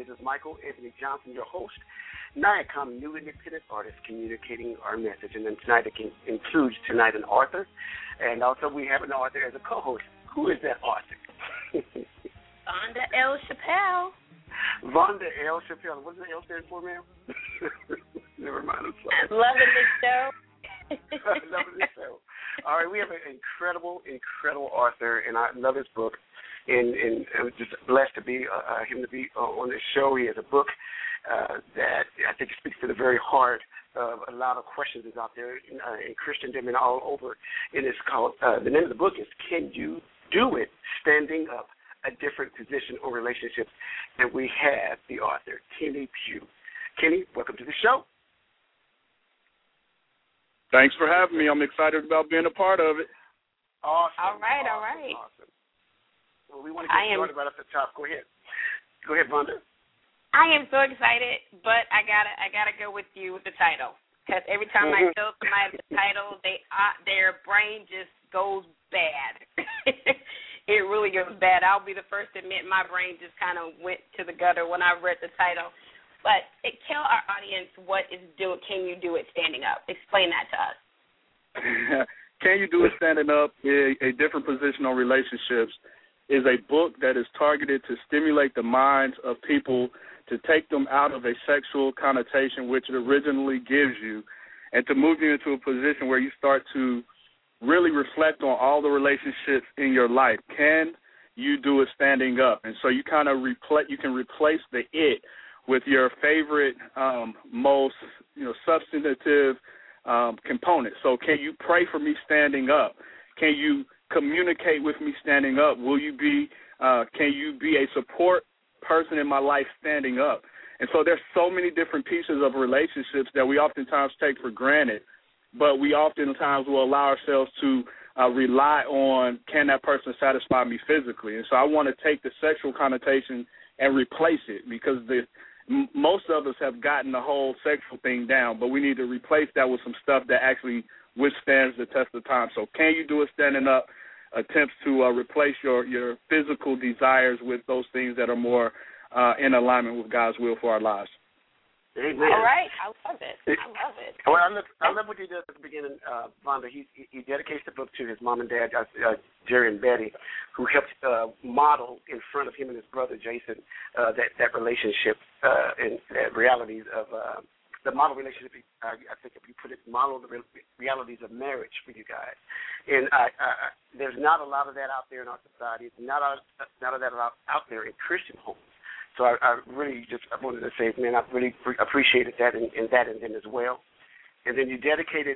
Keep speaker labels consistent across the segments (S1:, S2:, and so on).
S1: This is Michael Anthony Johnson, your host. NIACOM, New Independent Artist, communicating our message. And then tonight it includes tonight an author, and also we have an author as a co-host. Who is that author?
S2: Vonda L. Chappelle.
S1: Vonda L. Chappelle. What's the L stand for, ma'am? Never mind. I'm
S2: loving this show.
S1: Loving this show. All right, we have an incredible author, and I love his book. And I'm just blessed to be him to be on this show. He has a book that I think speaks to the very heart of a lot of questions that's out there in Christendom and all over. And it's called, the name of the book is Can You Do It Standing Up? A Different Position or Relationships. And we have the author, Kenny Pugh. Kenny, welcome to the show.
S3: Thanks for having me. I'm excited about being a part of it.
S1: Awesome.
S2: All right.
S1: Awesome. Well, we want to get started right off the top. Go ahead, Vonda.
S2: I am so excited, but I gotta go with you with the title, because every time I tell somebody the title, their brain just goes bad. It really goes bad. I'll be the first to admit my brain just kind of went to the gutter when I read the title. But tell our audience Can You Do It Standing Up? Explain that to us.
S3: Can You Do It Standing Up? A Different Position on Relationships is a book that is targeted to stimulate the minds of people to take them out of a sexual connotation which it originally gives you, and to move you into a position where you start to really reflect on all the relationships in your life. Can you do it standing up? And so you kind of replace the it with your favorite, most substantive component. So can you pray for me standing up? Can you communicate with me standing up? Can you be a support person in my life standing up? And so there's so many different pieces of relationships that we oftentimes take for granted, but we oftentimes will allow ourselves to rely on, can that person satisfy me physically? And so I want to take the sexual connotation and replace it, because most of us have gotten the whole sexual thing down, but we need to replace that with some stuff that actually withstands the test of time. So Can You Do It Standing Up attempts to replace your physical desires with those things that are more in alignment with God's will for our lives.
S1: Amen.
S2: All right. I love it.
S1: Well, I love what he does at the beginning, Vonda. He dedicates the book to his mom and dad, Jerry and Betty, who helped model in front of him and his brother, Jason, that relationship and realities of the model relationship. I think if you put it, model the realities of marriage for you guys. And there's not a lot of that out there in our society. There's not a lot of that out there in Christian homes. So I really I wanted to say, man, I really appreciated that and then as well. And then you dedicated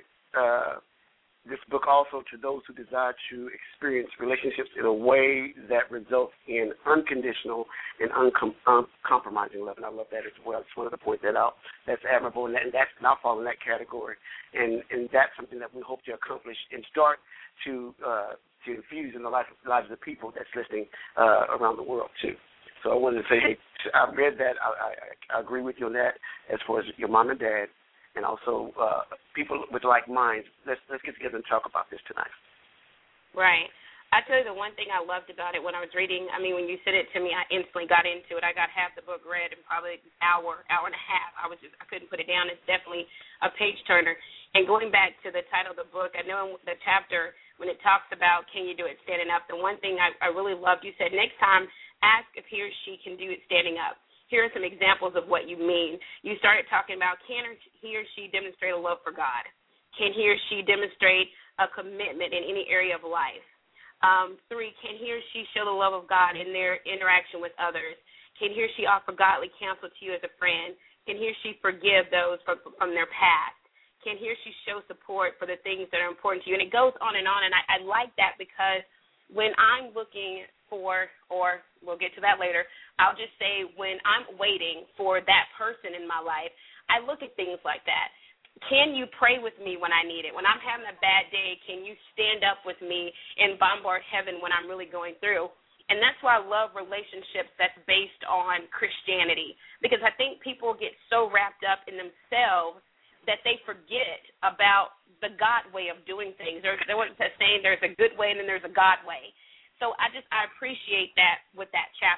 S1: this book also to those who desire to experience relationships in a way that results in unconditional and uncompromising love. And I love that as well. I just wanted to point that out. That's admirable, and I'll fall in that category. And that's something that we hope to accomplish and start to infuse in the lives of the people that's listening around the world, too. So I wanted to say, hey, I read that. I agree with you on that as far as your mom and dad, and also people with like minds. Let's get together and talk about this tonight.
S2: Right. I tell you, the one thing I loved about it when I was reading, I mean, when you said it to me, I instantly got into it. I got half the book read in probably an hour and a half. I couldn't put it down. It's definitely a page turner. And going back to the title of the book, I know in the chapter when it talks about Can You Do It Standing Up, the one thing I really loved, you said next time, ask if he or she can do it standing up. Here are some examples of what you mean. You started talking about, can he or she demonstrate a love for God? Can he or she demonstrate a commitment in any area of life? 3, can he or she show the love of God in their interaction with others? Can he or she offer godly counsel to you as a friend? Can he or she forgive those from their past? Can he or she show support for the things that are important to you? And it goes on, and I like that because when I'm looking for, or we'll get to that later, I'll just say when I'm waiting for that person in my life, I look at things like that. Can you pray with me when I need it? When I'm having a bad day, can you stand up with me and bombard heaven when I'm really going through? And that's why I love relationships that's based on Christianity, because I think people get so wrapped up in themselves that they forget about the God way of doing things. There's that saying, there's a good way and then there's a God way. So I appreciate that with that chapter.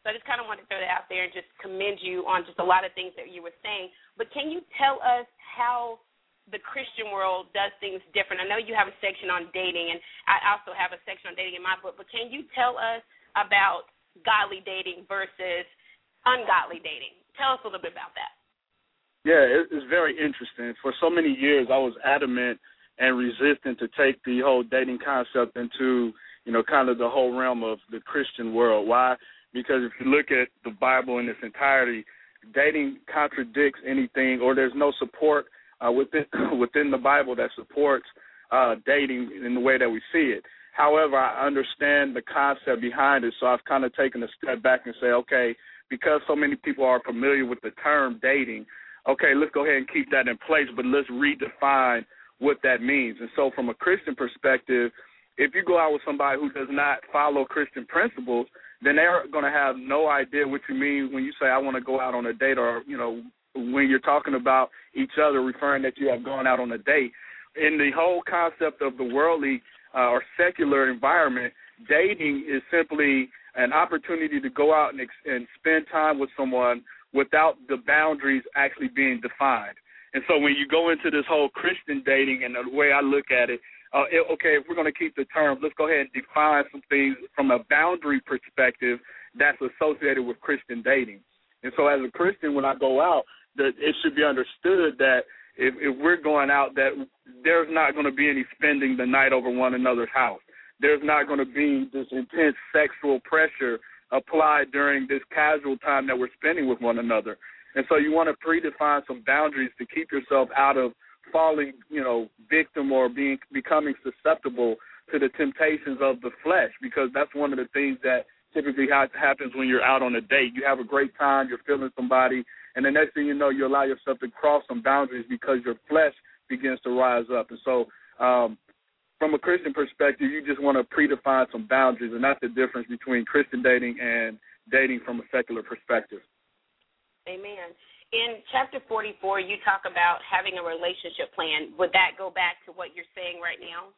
S2: So I just kind of wanted to throw that out there and just commend you on just a lot of things that you were saying. But can you tell us how the Christian world does things different? I know you have a section on dating, and I also have a section on dating in my book, but can you tell us about godly dating versus ungodly dating? Tell us a little bit about that.
S3: Yeah, it's very interesting. For so many years, I was adamant and resistant to take the whole dating concept into, kind of the whole realm of the Christian world. Why? Because if you look at the Bible in its entirety, dating contradicts anything, or there's no support within the Bible that supports dating in the way that we see it. However, I understand the concept behind it, so I've kind of taken a step back and say, okay, because so many people are familiar with the term dating, okay, let's go ahead and keep that in place, but let's redefine what that means. And so from a Christian perspective, if you go out with somebody who does not follow Christian principles, then they're going to have no idea what you mean when you say, I want to go out on a date, or, when you're talking about each other, referring that you have gone out on a date. In the whole concept of the worldly or secular environment, dating is simply an opportunity to go out and spend time with someone without the boundaries actually being defined. And so when you go into this whole Christian dating, and the way I look at it, okay, if we're going to keep the terms, let's go ahead and define some things from a boundary perspective that's associated with Christian dating. And so as a Christian, when I go out, it should be understood that if we're going out, that there's not going to be any spending the night over one another's house. There's not going to be this intense sexual pressure applied during this casual time that we're spending with one another. And so you want to predefine some boundaries to keep yourself out of falling, victim or becoming susceptible to the temptations of the flesh, because that's one of the things that typically happens when you're out on a date. You have a great time, you're feeling somebody, and the next thing you know, you allow yourself to cross some boundaries because your flesh begins to rise up. And so from a Christian perspective, you just want to predefine some boundaries, and that's the difference between Christian dating and dating from a secular perspective.
S2: Amen. In chapter 44, you talk about having a relationship plan. Would that go back to what you're saying right now?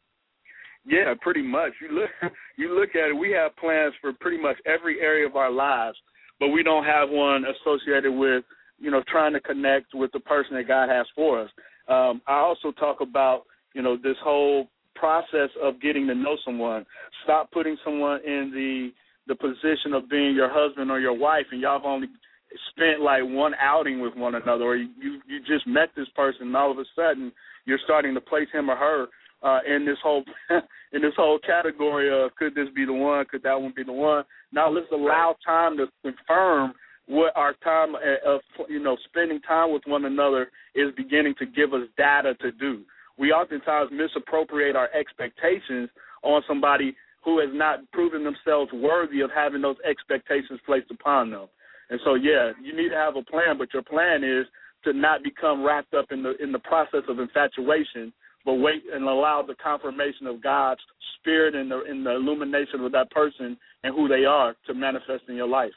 S3: Yeah, pretty much. You look at it, we have plans for pretty much every area of our lives, but we don't have one associated with, trying to connect with the person that God has for us. I also talk about, this whole process of getting to know someone. Stop putting someone in the position of being your husband or your wife, and y'all have only spent like one outing with one another, or you just met this person, and all of a sudden you're starting to place him or her in this whole category of, could this be the one? Could that one be the one? Now let's allow time to confirm what our time of spending time with one another is beginning to give us data to do. We oftentimes misappropriate our expectations on somebody who has not proven themselves worthy of having those expectations placed upon them. And so, yeah, you need to have a plan, but your plan is to not become wrapped up in the process of infatuation, but wait and allow the confirmation of God's spirit and the illumination of that person and who they are to manifest in your life.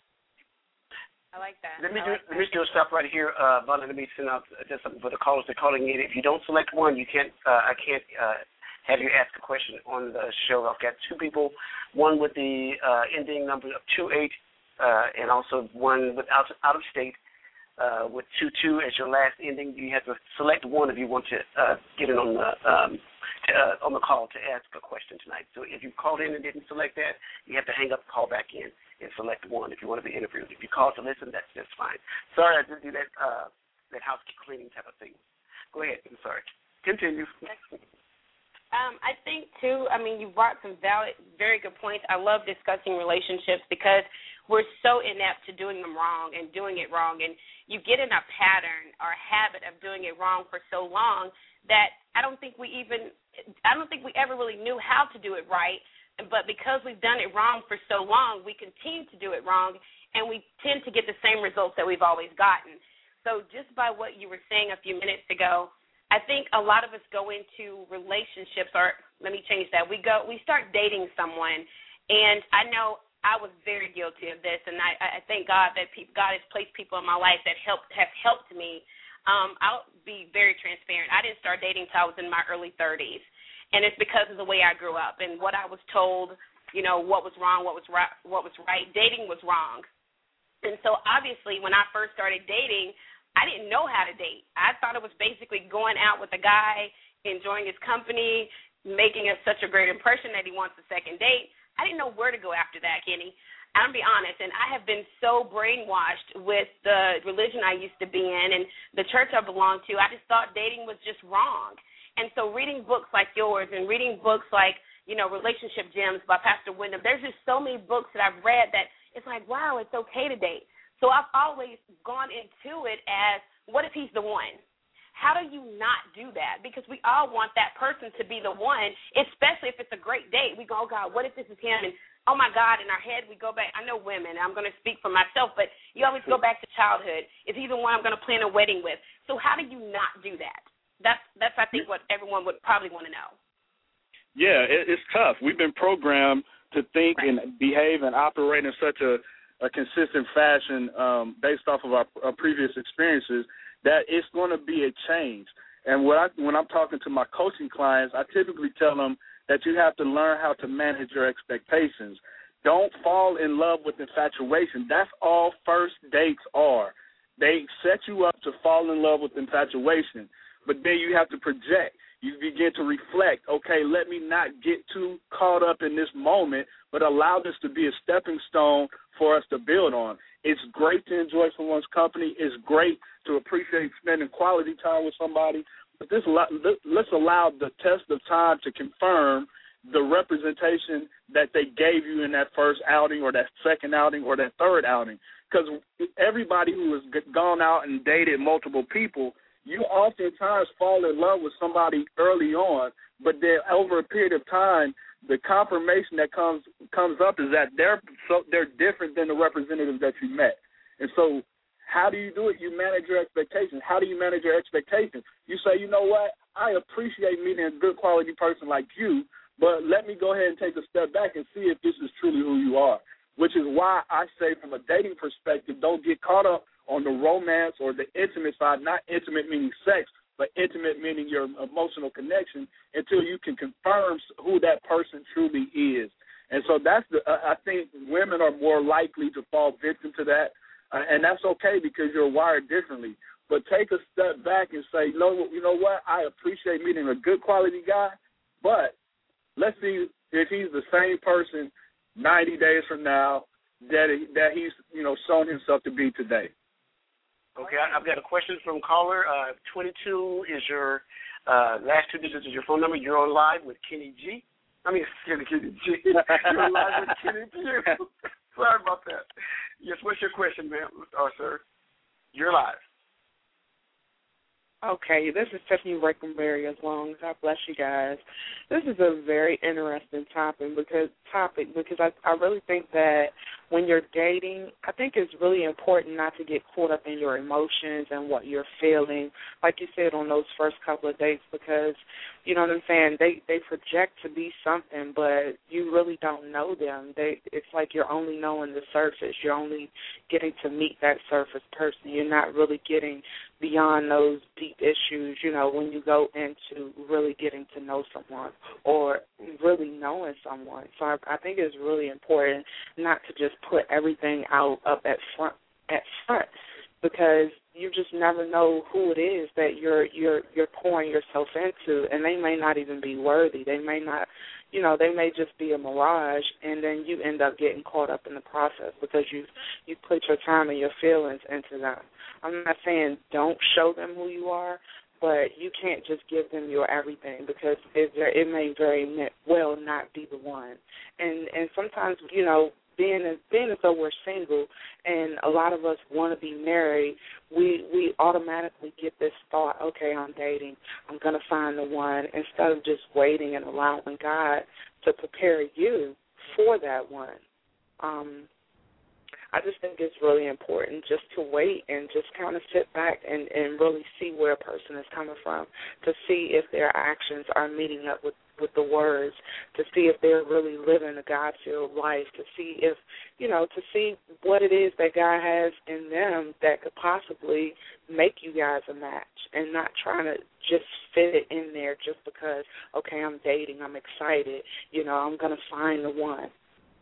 S2: I like that.
S1: Let me do a stop right here, Vonda. Let me send out just something for the callers that are calling in. If you don't select one, I can't have you ask a question on the show. I've got two people, one with the ending number of 28, and also one with out of state with 22 as your last ending. You have to select one if you want to get in on the call to ask a question tonight. So if you called in and didn't select that, you have to hang up, call back in, and select one if you want to be interviewed. If you called to listen, that's fine. Sorry, I didn't do that house cleaning type of thing. Go ahead. I'm sorry. Continue.
S2: I think, too, you brought some very good points. I love discussing relationships because we're so inept to doing them wrong and doing it wrong, and you get in a pattern or habit of doing it wrong for so long that I don't think we ever really knew how to do it right. But because we've done it wrong for so long, we continue to do it wrong, and we tend to get the same results that we've always gotten. So just by what you were saying a few minutes ago, I think a lot of us go into relationships, or let me change that. We start dating someone, and I know I was very guilty of this, and I thank God that God has placed people in my life that have helped me. I'll be very transparent. I didn't start dating until I was in my early 30s, and it's because of the way I grew up and what I was told what was wrong, what was right. Dating was wrong. And so obviously when I first started dating, I didn't know how to date. I thought it was basically going out with a guy, enjoying his company, making such a great impression that he wants a second date. I didn't know where to go after that, Kenny. I'm going to be honest, and I have been so brainwashed with the religion I used to be in and the church I belonged to. I just thought dating was just wrong. And so reading books like yours and reading books like, Relationship Gems by Pastor Wyndham, there's just so many books that I've read that it's like, wow, it's okay to date. So I've always gone into it as, what if he's the one? How do you not do that? Because we all want that person to be the one, especially if it's a great date. We go, oh, God, what if this is him? And, oh, my God, in our head we go back. I know women. I'm going to speak for myself, but you always go back to childhood. Is he the one I'm going to plan a wedding with? So how do you not do that? That's I think, what everyone would probably want to know.
S3: Yeah, it's tough. We've been programmed to think and behave and operate in such a consistent fashion based off of our previous experiences that it's going to be a change. And when I'm talking to my coaching clients, I typically tell them that you have to learn how to manage your expectations. Don't fall in love with infatuation. That's all first dates are. They set you up to fall in love with infatuation, but then you have to project. You begin to reflect, okay, let me not get too caught up in this moment, but allow this to be a stepping stone for us to build on. It's great to enjoy someone's company. It's great to appreciate spending quality time with somebody. But let's allow the test of time to confirm the representation that they gave you in that first outing or that second outing or that third outing. Because everybody who has gone out and dated multiple people, you oftentimes fall in love with somebody early on, but then over a period of time, the confirmation that comes up is that they're different than the representatives that you met. And so how do you do it? You manage your expectations. How do you manage your expectations? You say, you know what, I appreciate meeting a good quality person like you, but let me go ahead and take a step back and see if this is truly who you are, which is why I say from a dating perspective, don't get caught up on the romance or the intimate side, not intimate meaning sex, but intimate meaning your emotional connection until you can confirm who that person truly is. And so I think women are more likely to fall victim to that, and that's okay because you're wired differently. But take a step back and say, no, you know what, I appreciate meeting a good quality guy, but let's see if he's the same person 90 days from now that he's shown himself to be today.
S1: Okay, I've got a question from caller 22 is your last two digits is your phone number. You're on live with Kenny G. Kenny G. You're on live with Kenny G. Sorry about that. Yes, what's your question, ma'am or sir? You're live.
S4: Okay, this is Stephanie Rakenberry as long. God bless you guys. This is a very interesting topic because I really think that when you're dating, I think it's really important not to get caught up in your emotions and what you're feeling, like you said, on those first couple of dates because, you know what I'm saying, they project to be something, but you really don't know them. It's like you're only knowing the surface. You're only getting to meet that surface person. You're not really getting beyond those deep issues, when you go into really getting to know someone or really knowing someone. So I think it's really important not to just put everything out up at front because you just never know who it is that you're pouring yourself into, and they may not even be worthy. They may not, they may just be a mirage, and then you end up getting caught up in the process because you put your time and your feelings into them. I'm not saying don't show them who you are, but you can't just give them your everything because it may very well not be the one. And sometimes, being as though we're single and a lot of us want to be married, we automatically get this thought, okay, I'm dating, I'm going to find the one, instead of just waiting and allowing God to prepare you for that one. I just think it's really important just to wait and just kind of sit back and really see where a person is coming from, to see if their actions are meeting up with the words, to see if they're really living a God-filled life, to see if, to see what it is that God has in them that could possibly make you guys a match, and not trying to just fit it in there just because, okay, I'm dating, I'm excited, I'm going to find the one.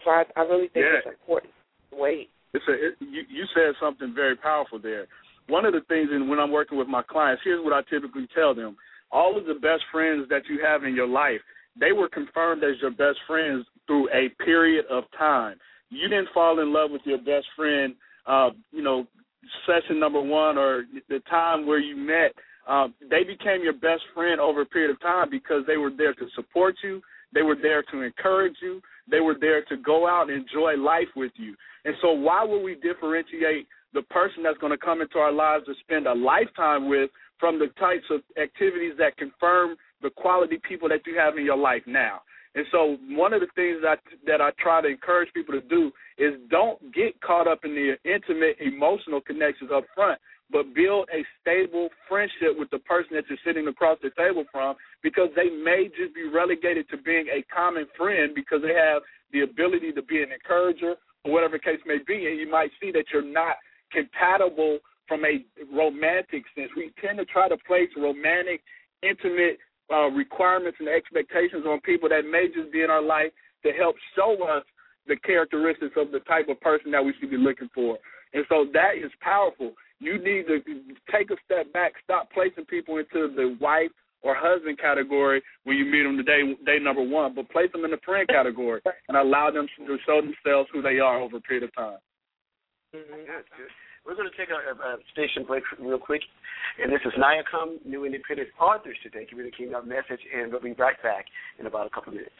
S4: So I really think it's important to wait.
S3: You said something very powerful there. One of the things, and when I'm working with my clients, here's what I typically tell them. All of the best friends that you have in your life, they were confirmed as your best friends through a period of time. You didn't fall in love with your best friend, session number one or the time where you met. They became your best friend over a period of time because they were there to support you. They were there to encourage you. They were there to go out and enjoy life with you. And so why would we differentiate the person that's going to come into our lives to spend a lifetime with from the types of activities that confirm the quality people that you have in your life now? And so one of the things that I try to encourage people to do is don't get caught up in the intimate emotional connections up front, but build a stable friendship with the person that you're sitting across the table from, because they may just be relegated to being a common friend because they have the ability to be an encourager or whatever the case may be, and you might see that you're not compatible from a romantic sense. We tend to try to place romantic, intimate requirements and expectations on people that may just be in our life to help show us the characteristics of the type of person that we should be looking for. And so that is powerful. You need to take a step back, stop placing people into the wife or husband category when you meet them day number one, but place them in the friend category and allow them to show themselves who they are over a period of time.
S1: Mm-hmm. That's good. We're going to take a station break real quick, and this is NIACOM, New Independent Authors Today, giving the keynote message, and we'll be right back in about a couple minutes.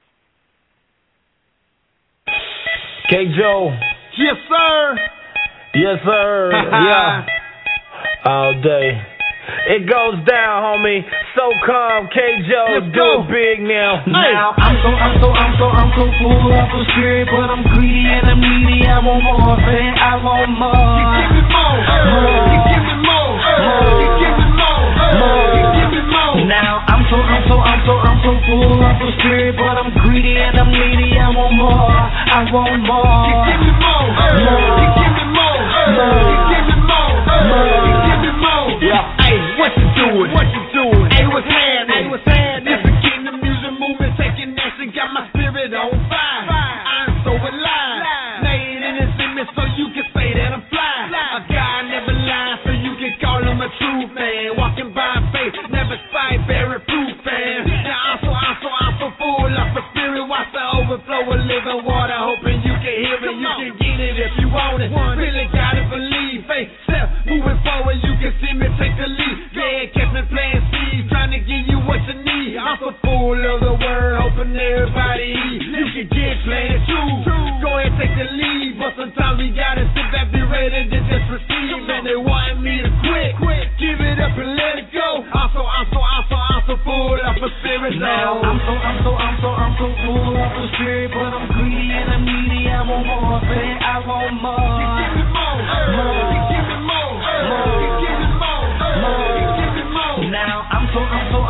S5: K-Joe.
S6: Yes, sir.
S5: Yes, sir. Yeah. All day. It goes down, homie. So calm, K-Joe, do it big now.
S6: Now I'm so full of the spirit, but I'm greedy and I'm needy. I want more, man. I want more. You give me more. You give me more. You give me more. You give me more. Now I'm so full of the spirit, but I'm greedy and I'm needy. I want more. I want more. You give me more. You give me more. You give me more. You give me more. Yeah. Hey, what you doing? What you doing? Hey, what's happening? Hey, what's happening? This is getting the music movement, taking action, got my spirit on fire. I'm so alive. Made in his image so you can say that I'm fly. A guy never lies, so you can call him a true fan. Walking by faith, never spite, very proof fan. Now I'm so full of the spirit. Watch the overflow of living water, hoping you can hear it. You can get it if you want it. Really gotta believe. Faith step, moving forward, you can see me take the lead. Yeah, catch me playing seeds, trying to give you what you need. I'm so full of the word, hoping everybody eat. You can get plenty too. Go ahead, take the lead, but sometimes we gotta sit back, be ready to just receive. And they want me to quit. Give it up and let it go. I'm so full of the spirit now. I'm so full of the spirit, but I'm greedy and I'm needy. I want more, man. I want more. You give me more. You give me more. You give me more. You give me more. Now I'm so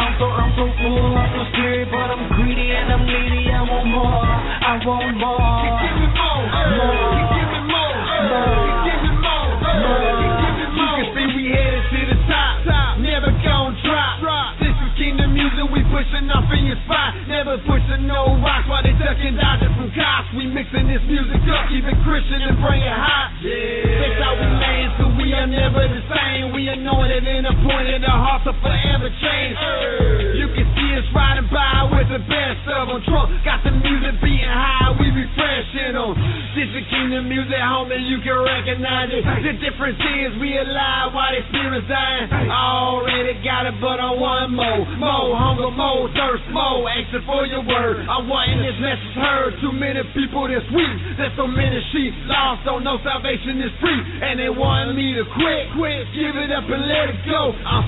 S6: full of the spirit, but I'm greedy and I'm needy. I want more. I want more. You give me more. You give me more. You give me more. You give me more. You can see we headed to the top. Never gon' drop. This is Kingdom Music. We pushing off in your spot. Never pushing no rocks while they ducking, dodging from cops. We mixing this music up, keep it Christian and bring it hot. Yeah. That's how we land, so we are never the same. We anointed and appointed, our hearts are forever changed. You can see us riding by with the best of them. Trump got the music beating high, we refreshing them. This is Kingdom Music, homie, you can recognize it. The difference is we alive while they spirits dying. I already got it, but I want more. More hunger, more thirst, more action for your word. I'm wanting this message heard. Too many people this week, there's so many sheep lost, don't know salvation is free, and they want me to quit, give it up and let it go. I'm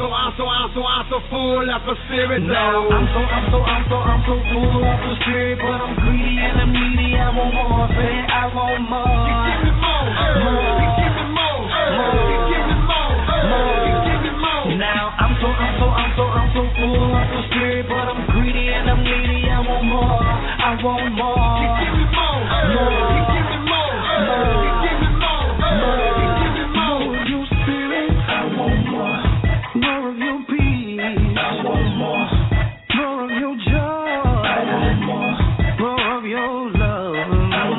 S6: so full of the spirit now. I'm so full of the spirit, but I'm greedy and I'm needy. I want more, man. I want more. You give me more. You give me more. You give me more. You give me more. Now I'm so full of the spirit, but I'm greedy and I'm needy. I want more. I want more. You give me more. You give me more. You give me more. You give me more. More of your spirit. I want more. More of your peace. I want more. More of your joy. I want more. More of your love. I want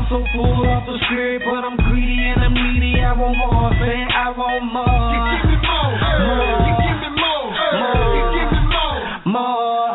S6: so full off the spirit, but I'm greedy and I'm needy. I want more, man. I want more. You give me more. You give me more. You give me more.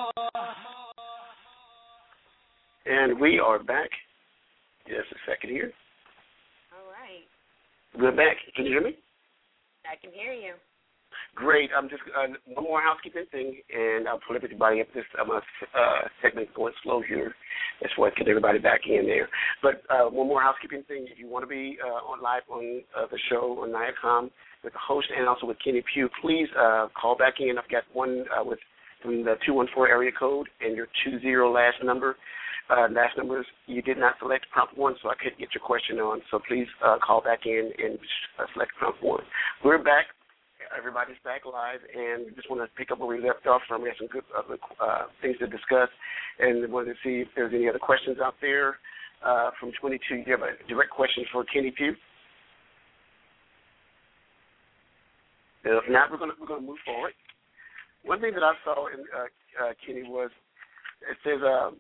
S1: And we are back. Just a second here.
S2: All right.
S1: We're back. Can you hear me?
S2: I can hear you.
S1: Great. I'm just one more housekeeping thing, and I'll pull everybody up. This segment going slow here as far as get everybody back in there. But one more housekeeping thing. If you want to be on live on the show on NIACOM with the host and also with Kenny Pugh, please call back in. I've got one with from the 214 area code and your 20 last number. Last numbers, you did not select prompt 1, so I couldn't get your question on. So please call back in and select prompt 1. We're back. Everybody's back live, and we just want to pick up where we left off from. We have some good things to discuss, and wanted to see if there's any other questions out there from 22. Do you have a direct question for Kenny Pugh? If not, we're going to move forward. One thing that I saw in Kenny was it says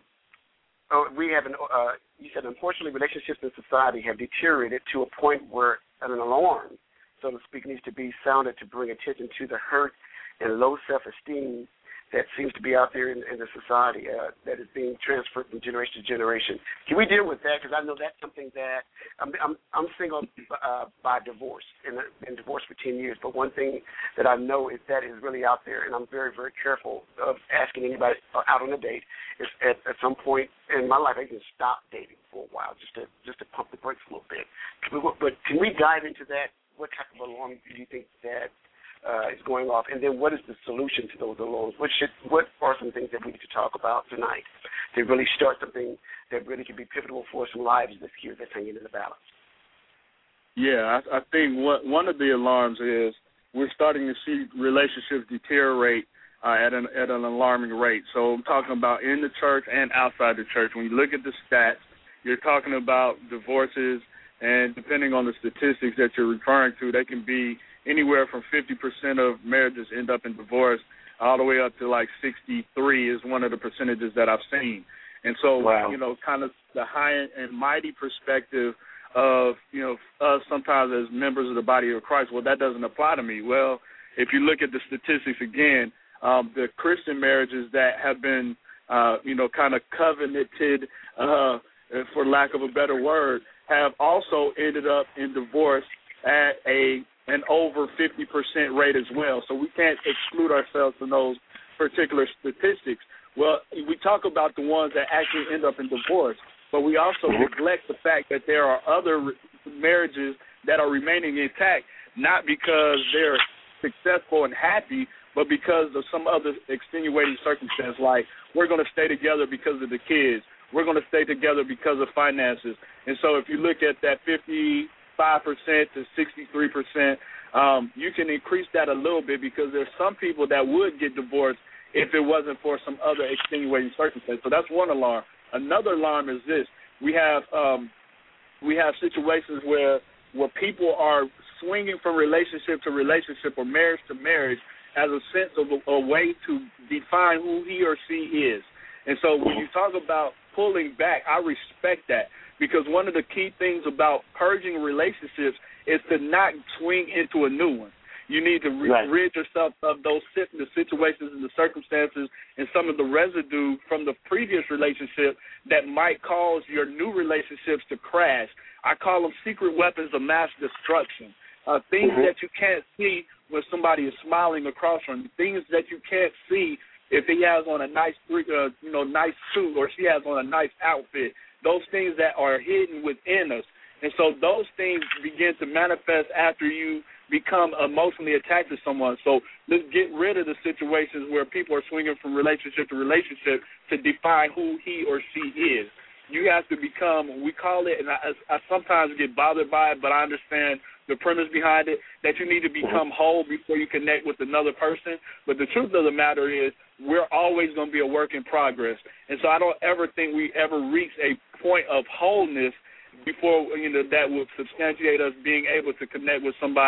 S1: we have you said unfortunately relationships in society have deteriorated to a point where an alarm, so to speak, needs to be sounded to bring attention to the hurt and low self-esteem that seems to be out there in the society that is being transferred from generation to generation. Can we deal with that? Because I know that's something that I'm single by divorce and been divorced for 10 years. But one thing that I know is that is really out there, and I'm very, very careful of asking anybody out on a date. Is at some point in my life, I can stop dating for a while just to pump the brakes a little bit. But can we dive into that? What type of alarm do you think that is going off, and then what is the solution to those alarms? What are some things that we need to talk about tonight to really start something that really can be pivotal for some lives this year that's hanging in the balance?
S3: Yeah, I think one of the alarms is we're starting to see relationships deteriorate at an alarming rate. So I'm talking about in the church and outside the church. When you look at the stats, you're talking about divorces, and depending on the statistics that you're referring to, they can be anywhere from 50% of marriages end up in divorce all the way up to like 63 is one of the percentages that I've seen. And so,
S1: wow.
S3: Kind of the high and mighty perspective of, us sometimes as members of the body of Christ, well, that doesn't apply to me. Well, if you look at the statistics again, the Christian marriages that have been, kind of covenanted, for lack of a better word, have also ended up in divorce at an over 50% rate as well. So we can't exclude ourselves from those particular statistics. Well, we talk about the ones that actually end up in divorce, but we also neglect the fact that there are other marriages that are remaining intact, not because they're successful and happy, but because of some other extenuating circumstance, like we're going to stay together because of the kids. We're going to stay together because of finances. And so if you look at that 55% to 63%, you can increase that a little bit because there's some people that would get divorced if it wasn't for some other extenuating circumstance. So that's one alarm. Another alarm is this. We have situations where people are swinging from relationship to relationship or marriage to marriage as a sense of a way to define who he or she is. And so when you talk about pulling back, I respect that, because one of the key things about purging relationships is to not swing into a new one. You need to rid yourself of the situations and the circumstances and some of the residue from the previous relationship that might cause your new relationships to crash. I call them secret weapons of mass destruction. Things that you can't see when somebody is smiling across from you. Things that you can't see if he has on a nice, nice suit or she has on a nice outfit. Those things that are hidden within us. And so those things begin to manifest after you become emotionally attached to someone. So let's get rid of the situations where people are swinging from relationship to relationship to define who he or she is. You have to become, we call it, and I sometimes get bothered by it, but I understand the premise behind it, that you need to become whole before you connect with another person. But the truth of the matter is we're always going to be a work in progress. And so I don't ever think we ever reach a point of wholeness before, that would substantiate us being able to connect with somebody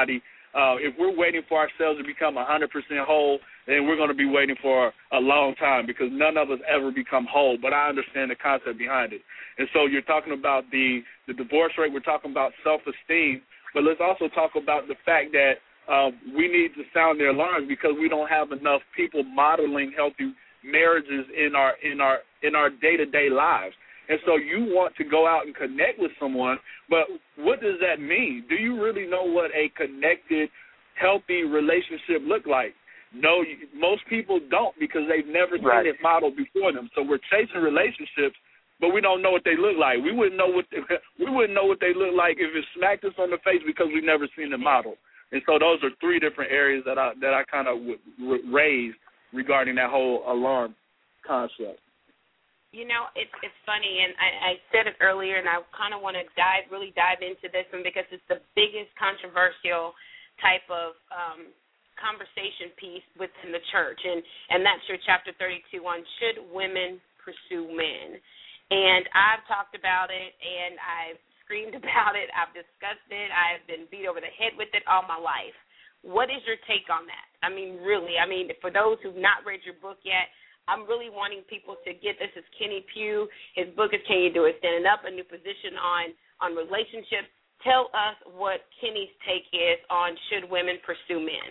S3: If we're waiting for ourselves to become 100% whole, then we're going to be waiting for a long time because none of us ever become whole. But I understand the concept behind it. And so you're talking about the divorce rate. We're talking about self-esteem. But let's also talk about the fact that we need to sound their alarms because we don't have enough people modeling healthy marriages in our day-to-day lives. And so you want to go out and connect with someone, but what does that mean? Do you really know what a connected, healthy relationship look like? No, most people don't because they've never seen it modeled before them. So we're chasing relationships, but we don't know what they look like. We wouldn't know what they look like if it smacked us on the face because we've never seen them modeled. And so those are three different areas that I kind of raised regarding that whole alarm concept.
S2: You know, it's funny, and I said it earlier, and I kind of want to really dive into this one because it's the biggest controversial type of conversation piece within the church, and that's your chapter 32 on should women pursue men. And I've talked about it, and I've screamed about it, I've discussed it, I've been beat over the head with it all my life. What is your take on that? I mean, really, for those who've not read your book yet, I'm really wanting people to get this. Is Kenny Pugh. His book is Can You Do It? Standing Up, a new position on relationships. Tell us what Kenny's take is on should women pursue men.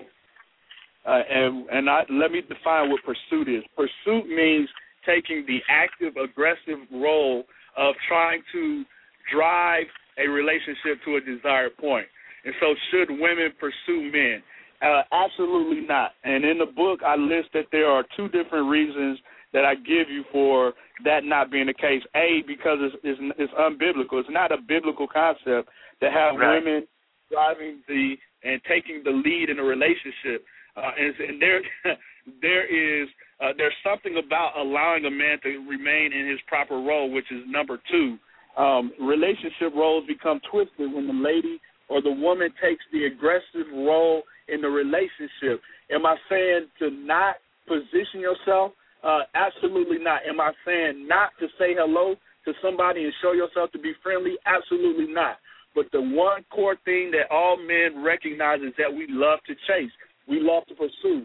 S3: Let me define what pursuit is. Pursuit means taking the active, aggressive role of trying to drive a relationship to a desired point. And so should women pursue men? Absolutely not. And in the book, I list that there are two different reasons that I give you for that not being the case. A, because it's unbiblical. It's not a biblical concept to have women driving and taking the lead in a relationship. And there's something about allowing a man to remain in his proper role, which is number two. Relationship roles become twisted when the lady or the woman takes the aggressive role in the relationship. Am I saying to not position yourself? Absolutely not. Am I saying not to say hello to somebody and show yourself to be friendly? Absolutely not. But the one core thing that all men recognize is that we love to chase. We love to pursue.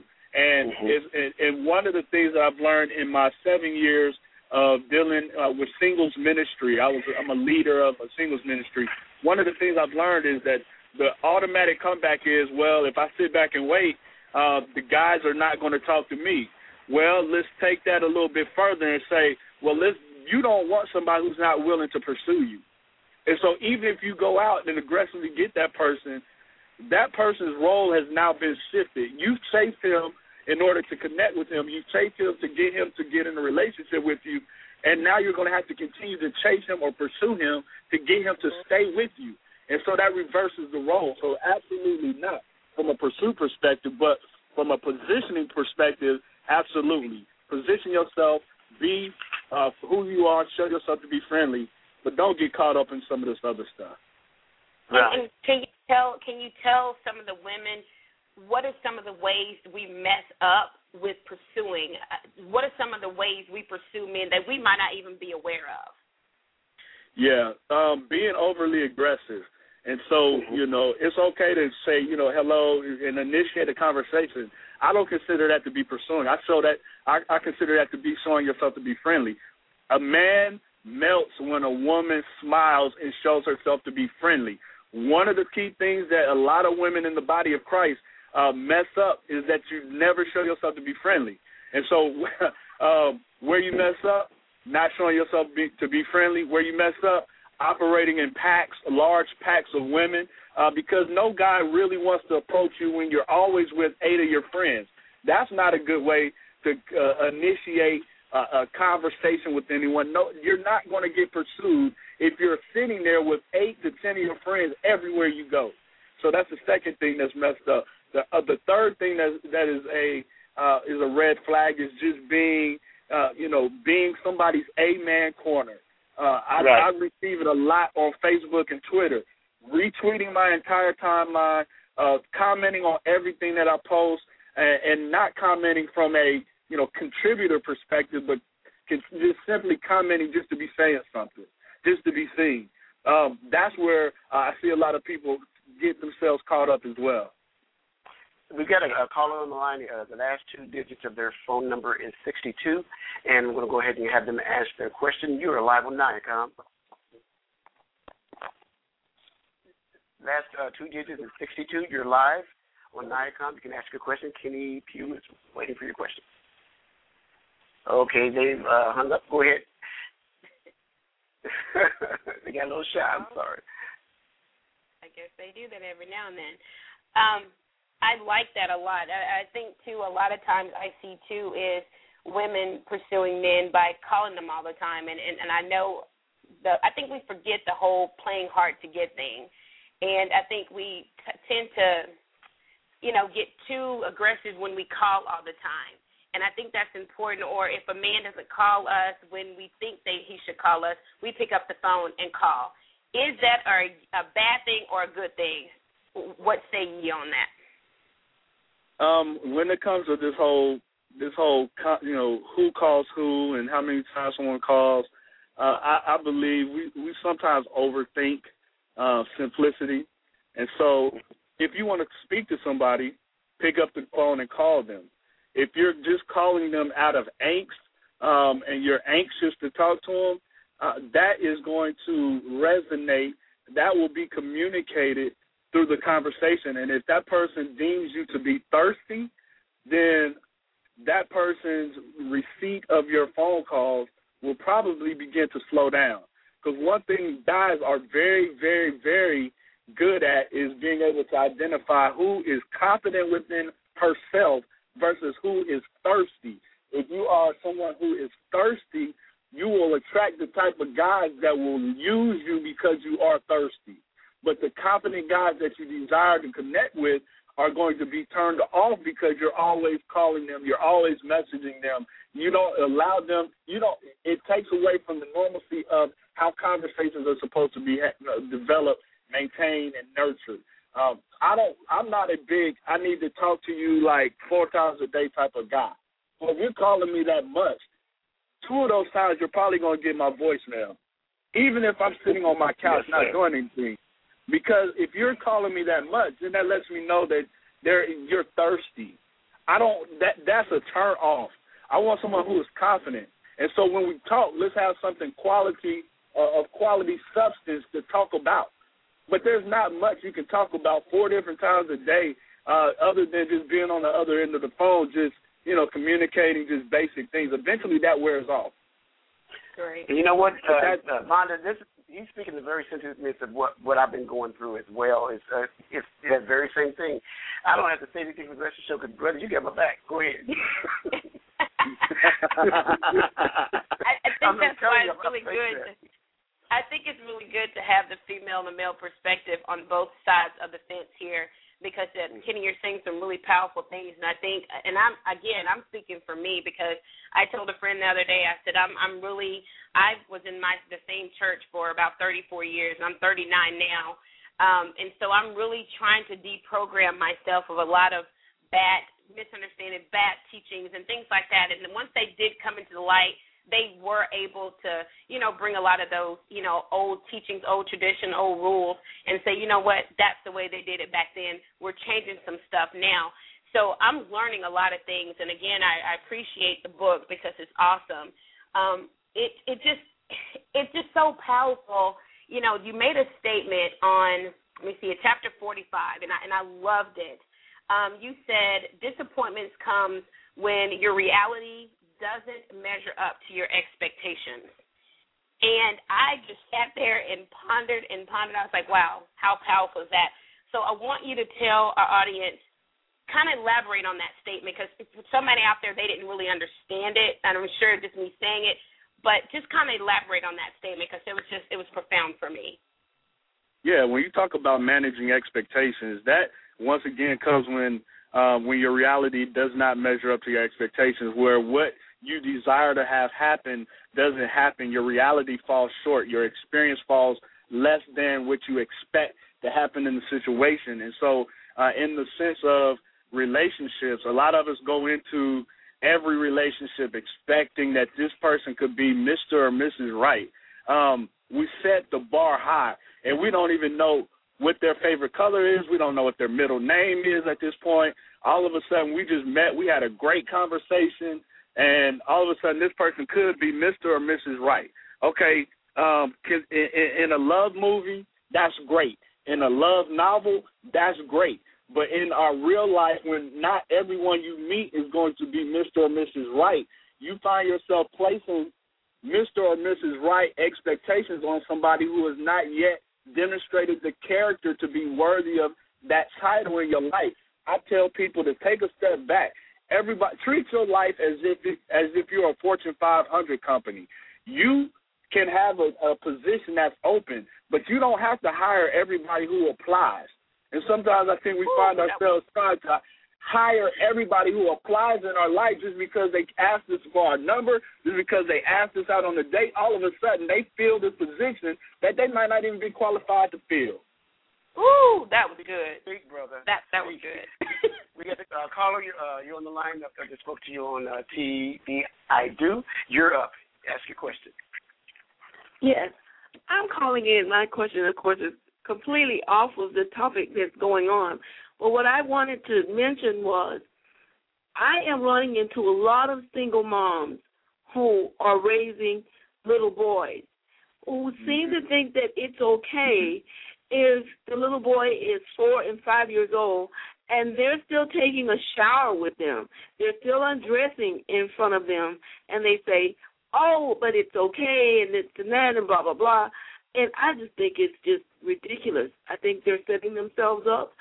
S3: And one of the things that I've learned in my 7 years of dealing with singles ministry, I'm a leader of a singles ministry. One of the things I've learned is that the automatic comeback is, well, if I sit back and wait, the guys are not going to talk to me. Well, let's take that a little bit further and say, well, you don't want somebody who's not willing to pursue you. And so even if you go out and aggressively get that person's role has now been shifted. You've chased him in order to connect with him. You've chased him to get in a relationship with you, and now you're going to have to continue to chase him or pursue him to get him to stay with you. And so that reverses the role. So absolutely not from a pursuit perspective, but from a positioning perspective, absolutely. Position yourself, be who you are, show yourself to be friendly, but don't get caught up in some of this other stuff.
S2: And can you tell some of the women what are some of the ways we mess up with pursuing? What are some of the ways we pursue men that we might not even be aware of?
S3: Yeah, being overly aggressive. And so, it's okay to say, hello and initiate a conversation. I don't consider that to be pursuing. I consider that to be showing yourself to be friendly. A man melts when a woman smiles and shows herself to be friendly. One of the key things that a lot of women in the body of Christ mess up is that you never show yourself to be friendly. And so where you mess up, not showing yourself to be friendly. Where you mess up, operating in packs, large packs of women, because no guy really wants to approach you when you're always with 8 of your friends. That's not a good way to initiate a conversation with anyone. No, you're not going to get pursued if you're sitting there with 8 to 10 of your friends everywhere you go. So that's the second thing that's messed up. The third thing that is a red flag is just being somebody's A-man corner. I receive it a lot on Facebook and Twitter, retweeting my entire timeline, commenting on everything that I post, and not commenting from a contributor perspective, but just simply commenting just to be saying something, just to be seen. That's where I see a lot of people get themselves caught up as well.
S1: We've got a caller on the line. The last 2 digits of their phone number is 62, and we're going to go ahead and have them ask their question. You are live on NIACOM. Last 2 digits is 62. You're live on NIACOM. You can ask your question. Kenny Pugh is waiting for your question. Okay, they've hung up. Go ahead. They got a little shy. I'm sorry.
S2: I guess they do that every now and then. I like that a lot. I think, too, a lot of times I see, too, is women pursuing men by calling them all the time. And I know, I think we forget the whole playing hard to get thing. And I think we tend to, get too aggressive when we call all the time. And I think that's important. Or if a man doesn't call us when we think he should call us, we pick up the phone and call. Is that a bad thing or a good thing? What say ye on that?
S3: When it comes to this whole, who calls who and how many times someone calls, I believe we sometimes overthink simplicity. And so if you want to speak to somebody, pick up the phone and call them. If you're just calling them out of angst and you're anxious to talk to them, that is going to resonate. That will be communicated through the conversation. And if that person deems you to be thirsty, then that person's receipt of your phone calls will probably begin to slow down. Because one thing guys are very, very, very good at is being able to identify who is confident within herself versus who is thirsty. If you are someone who is thirsty, you will attract the type of guys that will use you because you are thirsty. But the confident guys that you desire to connect with are going to be turned off because you're always calling them, you're always messaging them. You don't allow them, it takes away from the normalcy of how conversations are supposed to be developed, maintained, and nurtured. I'm not a big, I need to talk to you like 4 times a day type of guy. So if you're calling me that much, 2 of those times you're probably going to get my voicemail, even if I'm sitting on my couch not doing anything. Because if you're calling me that much, then that lets me know that you're thirsty. That's a turn off. I want someone who is confident. And so when we talk, let's have something of quality substance to talk about. But there's not much you can talk about 4 different times a day other than just being on the other end of the phone, just, communicating just basic things. Eventually that wears off.
S2: Great.
S1: And you know what, Vonda, you speak in the very sentiment of what I've been going through as well. It's that very same thing. I don't have to say anything for the rest of the show because, brother, you got my back. Go ahead.
S2: I think that's why it's really good. I think it's really good to have the female and the male perspective on both sides of the fence here because, Kenny, you're saying some really powerful things. And I think, and I'm speaking for me because I told a friend the other day, I said, I was in the same church for about 34 years, and I'm 39 now. And so I'm really trying to deprogram myself of a lot of bad misunderstanding, bad teachings, and things like that. And then once they did come into the light, they were able to, bring a lot of those, old teachings, old tradition, old rules, and say, you know what, that's the way they did it back then. We're changing some stuff now. So I'm learning a lot of things, and again, I appreciate the book because it's awesome. It's just so powerful. You made a statement on, let me see, chapter 45, and I loved it. You said disappointments come when your reality doesn't measure up to your expectations. And I just sat there and pondered. I was like, wow, how powerful is that? So I want you to tell our audience, kind of elaborate on that statement, because for somebody out there, they didn't really understand it, and I'm sure just me saying it, but just kind of elaborate on that statement because it was profound for me.
S3: Yeah, when you talk about managing expectations, that once again comes when your reality does not measure up to your expectations, where what you desire to have happen doesn't happen. Your reality falls short. Your experience falls less than what you expect to happen in the situation. And so in the sense of relationships, a lot of us go into every relationship expecting that this person could be Mr. or Mrs. Right. We set the bar high, and we don't even know what their favorite color is. We don't know what their middle name is at this point. All of a sudden, we just met. We had a great conversation, and all of a sudden, this person could be Mr. or Mrs. Right. Okay, in a love movie, that's great. In a love novel, that's great. But in our real life, when not everyone you meet is going to be Mr. or Mrs. Right, you find yourself placing Mr. or Mrs. Right expectations on somebody who has not yet demonstrated the character to be worthy of that title in your life. I tell people to take a step back. Everybody, treat your life as if you're a Fortune 500 company. You can have a position that's open, but you don't have to hire everybody who applies. And sometimes I think we find ourselves trying to hire everybody who applies in our life just because they asked us for our number, just because they asked us out on a date. All of a sudden, they fill this position that they might not even be qualified to fill.
S2: Ooh, that was good.
S1: Big brother.
S2: That was good.
S1: We got the caller. You're on the line. I just spoke to you on TV. I do. You're up. Ask your question.
S7: Yes. I'm calling in. My question, of course, is completely off of the topic that's going on. But what I wanted to mention was I am running into a lot of single moms who are raising little boys who seem to think that it's okay if the little boy is 4 and 5 years old and they're still taking a shower with them. They're still undressing in front of them, and they say, oh, but it's okay, and it's and that, and blah, blah, blah. And I just think it's just ridiculous. I think they're setting themselves up,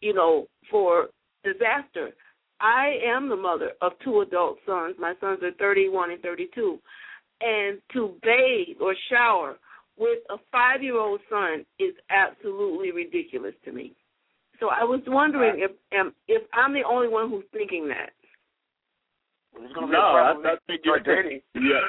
S7: for disaster. I am the mother of 2 adult sons. My sons are 31 and 32. And to bathe or shower with a 5-year-old son is absolutely ridiculous to me. So I was wondering if I'm the only one who's thinking that.
S3: No, I think you're
S1: dating.
S3: Yeah.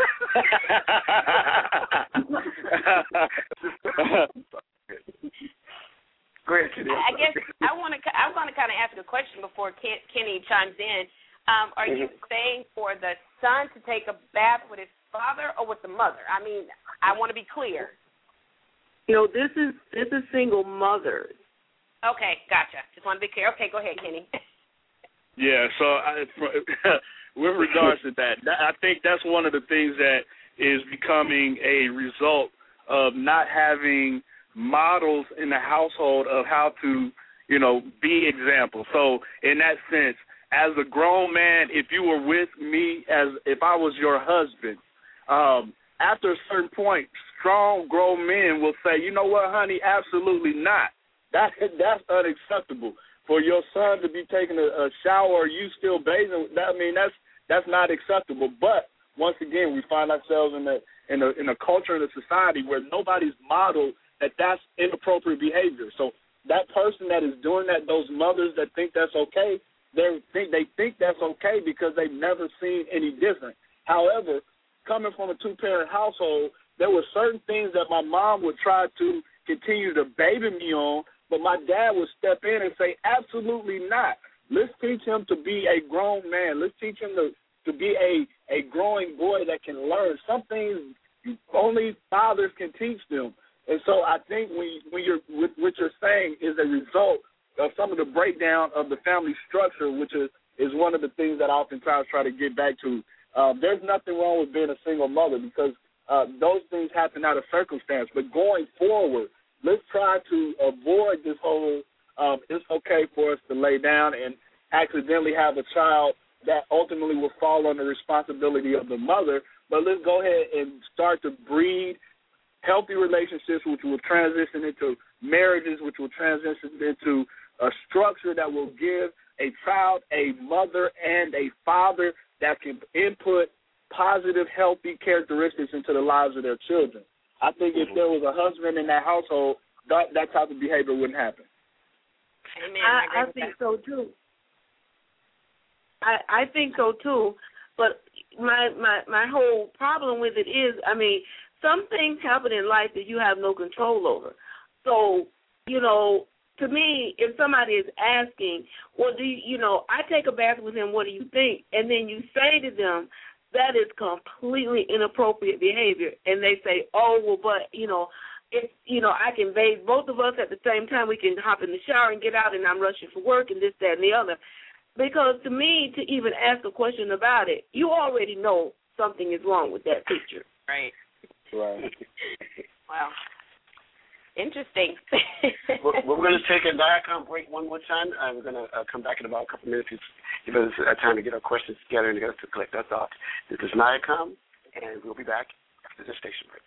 S1: Go ahead, Kenny.
S2: I guess I want to kind of ask a question before Kenny chimes in. Are you saying for the son to take a bath with his father or with the mother? I mean, I want to be clear.
S7: This is single mothers.
S2: Okay, gotcha. Just want to be clear. Okay, go ahead, Kenny.
S3: Yeah, so with regards to that, I think that's one of the things that is becoming a result of not having models in the household of how to, be examples. So in that sense, as a grown man, if you were with me as if I was your husband, after a certain point, strong grown men will say, you know what, honey, absolutely not. That's unacceptable. For your son to be taking a shower or you still bathing, that's not acceptable. But once again, we find ourselves in a culture and a society where nobody's modeled that that's inappropriate behavior. So that person that is doing that, those mothers that think that's okay, they think that's okay because they've never seen any different. However, coming from a 2-parent household, there were certain things that my mom would try to continue to baby me on, but my dad would step in and say, absolutely not. Let's teach him to be a grown man. Let's teach him to be a growing boy that can learn. Some things only fathers can teach them. And so I think when you're what you're saying is a result of some of the breakdown of the family structure, which is one of the things that I oftentimes try to get back to. There's nothing wrong with being a single mother because those things happen out of circumstance. But going forward, let's try to avoid this whole it's okay for us to lay down and accidentally have a child that ultimately will fall on the responsibility of the mother. But let's go ahead and start to breed healthy relationships, which will transition into marriages, which will transition into a structure that will give a child a mother and a father that can input positive, healthy characteristics into the lives of their children. I think if there was a husband in that household, that type of behavior wouldn't happen.
S2: Amen.
S7: I think so too. I think so too. But my whole problem with it is, some things happen in life that you have no control over. So, to me, if somebody is asking, well, I take a bath with him, what do you think? And then you say to them, that is completely inappropriate behavior. And they say, oh, well, but, if, I can bathe both of us at the same time. We can hop in the shower and get out, and I'm rushing for work and this, that, and the other. Because to me, to even ask a question about it, you already know something is wrong with that picture.
S2: Right.
S3: Right.
S2: Wow. Interesting.
S1: We're going to take a Diacom break one more time. We're going to come back in about a couple minutes. Give us time to get our questions together and to collect our thoughts. This is Diacom, and we'll be back after the station break.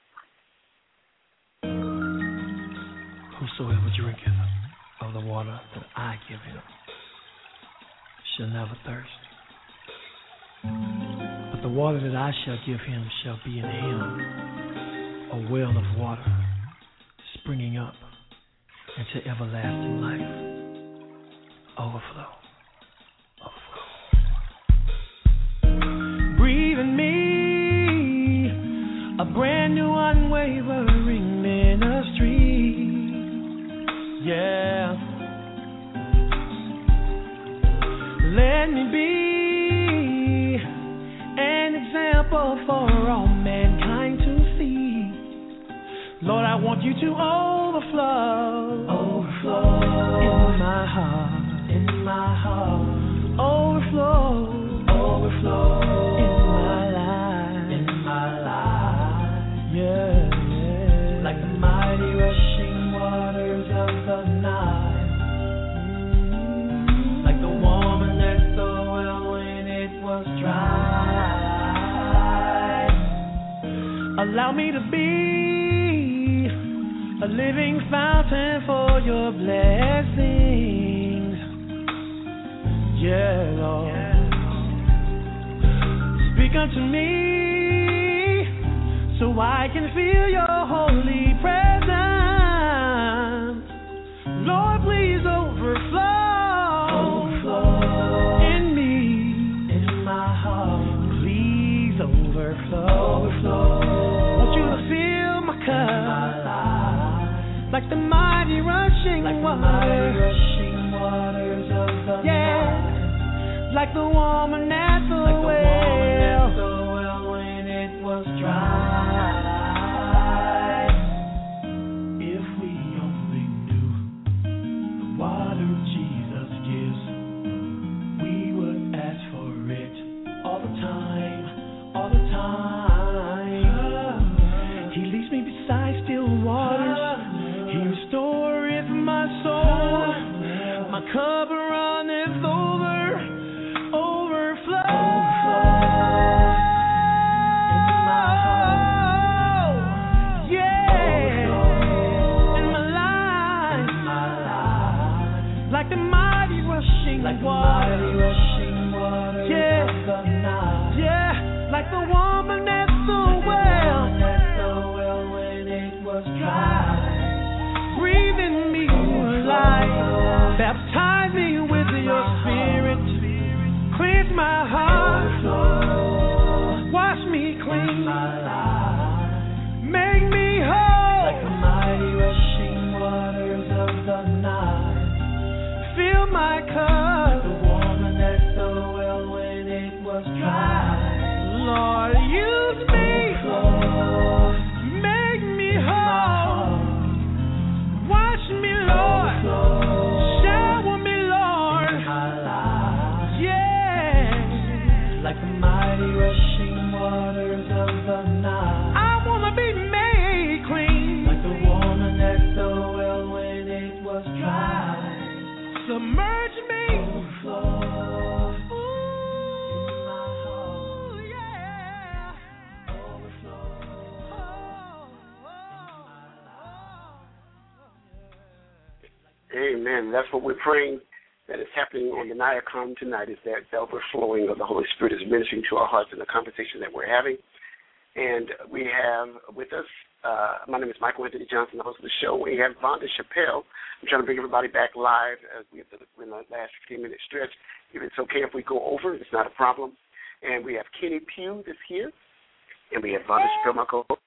S6: Whosoever drinketh of the water that I give him shall never thirst. But the water that I shall give him shall be in him a well of water springing up into everlasting life. Overflow. Breathe in me a brand new unwavering ministry. Yeah. Let me be an example for all mankind to see. Lord, I want you to overflow in my heart, overflow in my life, yeah. Like the mighty rushing waters of the Nile, like the woman at the well when it was dry. Allow me to be a living fountain for your blessings, yeah, Lord. Speak unto me so I can feel your holy presence. Lord, please overflow in me, in my heart. Please overflow. Want you to fill my cup. Like the mighty rushing waters of the night. Like the woman at the well when it was dry. If we only knew the water Jesus gives, we would ask for it all the time. He leads me beside still waters. He restoreth my soul. My cup runneth over, overflow. In my heart, yeah. In my life, like the mighty rushing waters, yeah, yeah. Like the woman at the well when it was dry. Breathe in me life, baptize me with your spirit, cleanse my heart, wash me clean, make me whole. Like the mighty rushing waters of the night, fill my cup. The woman at the well when it was dry. Lord, use me, make me whole. Watch me, Lord. Shower me, Lord. Yeah. Like the mighty rushing waters of the night. I want to be made clean. Like the woman at the well when it was dry. Submerge me. Overflow. Ooh, yeah. Overflow.
S1: Amen. That's what we're praying that is happening on the Niacom tonight, is that the overflowing of the Holy Spirit is ministering to our hearts in the conversation that we're having. And we have with us, my name is Michael Anthony Johnson, the host of the show. We have Vonda Chappelle. I'm trying to bring everybody back live as we're in the last 15-minute stretch. If it's okay if we go over, it's not a problem. And we have Kenny Pugh that's here. And we have Vonda Chappelle, my co-host.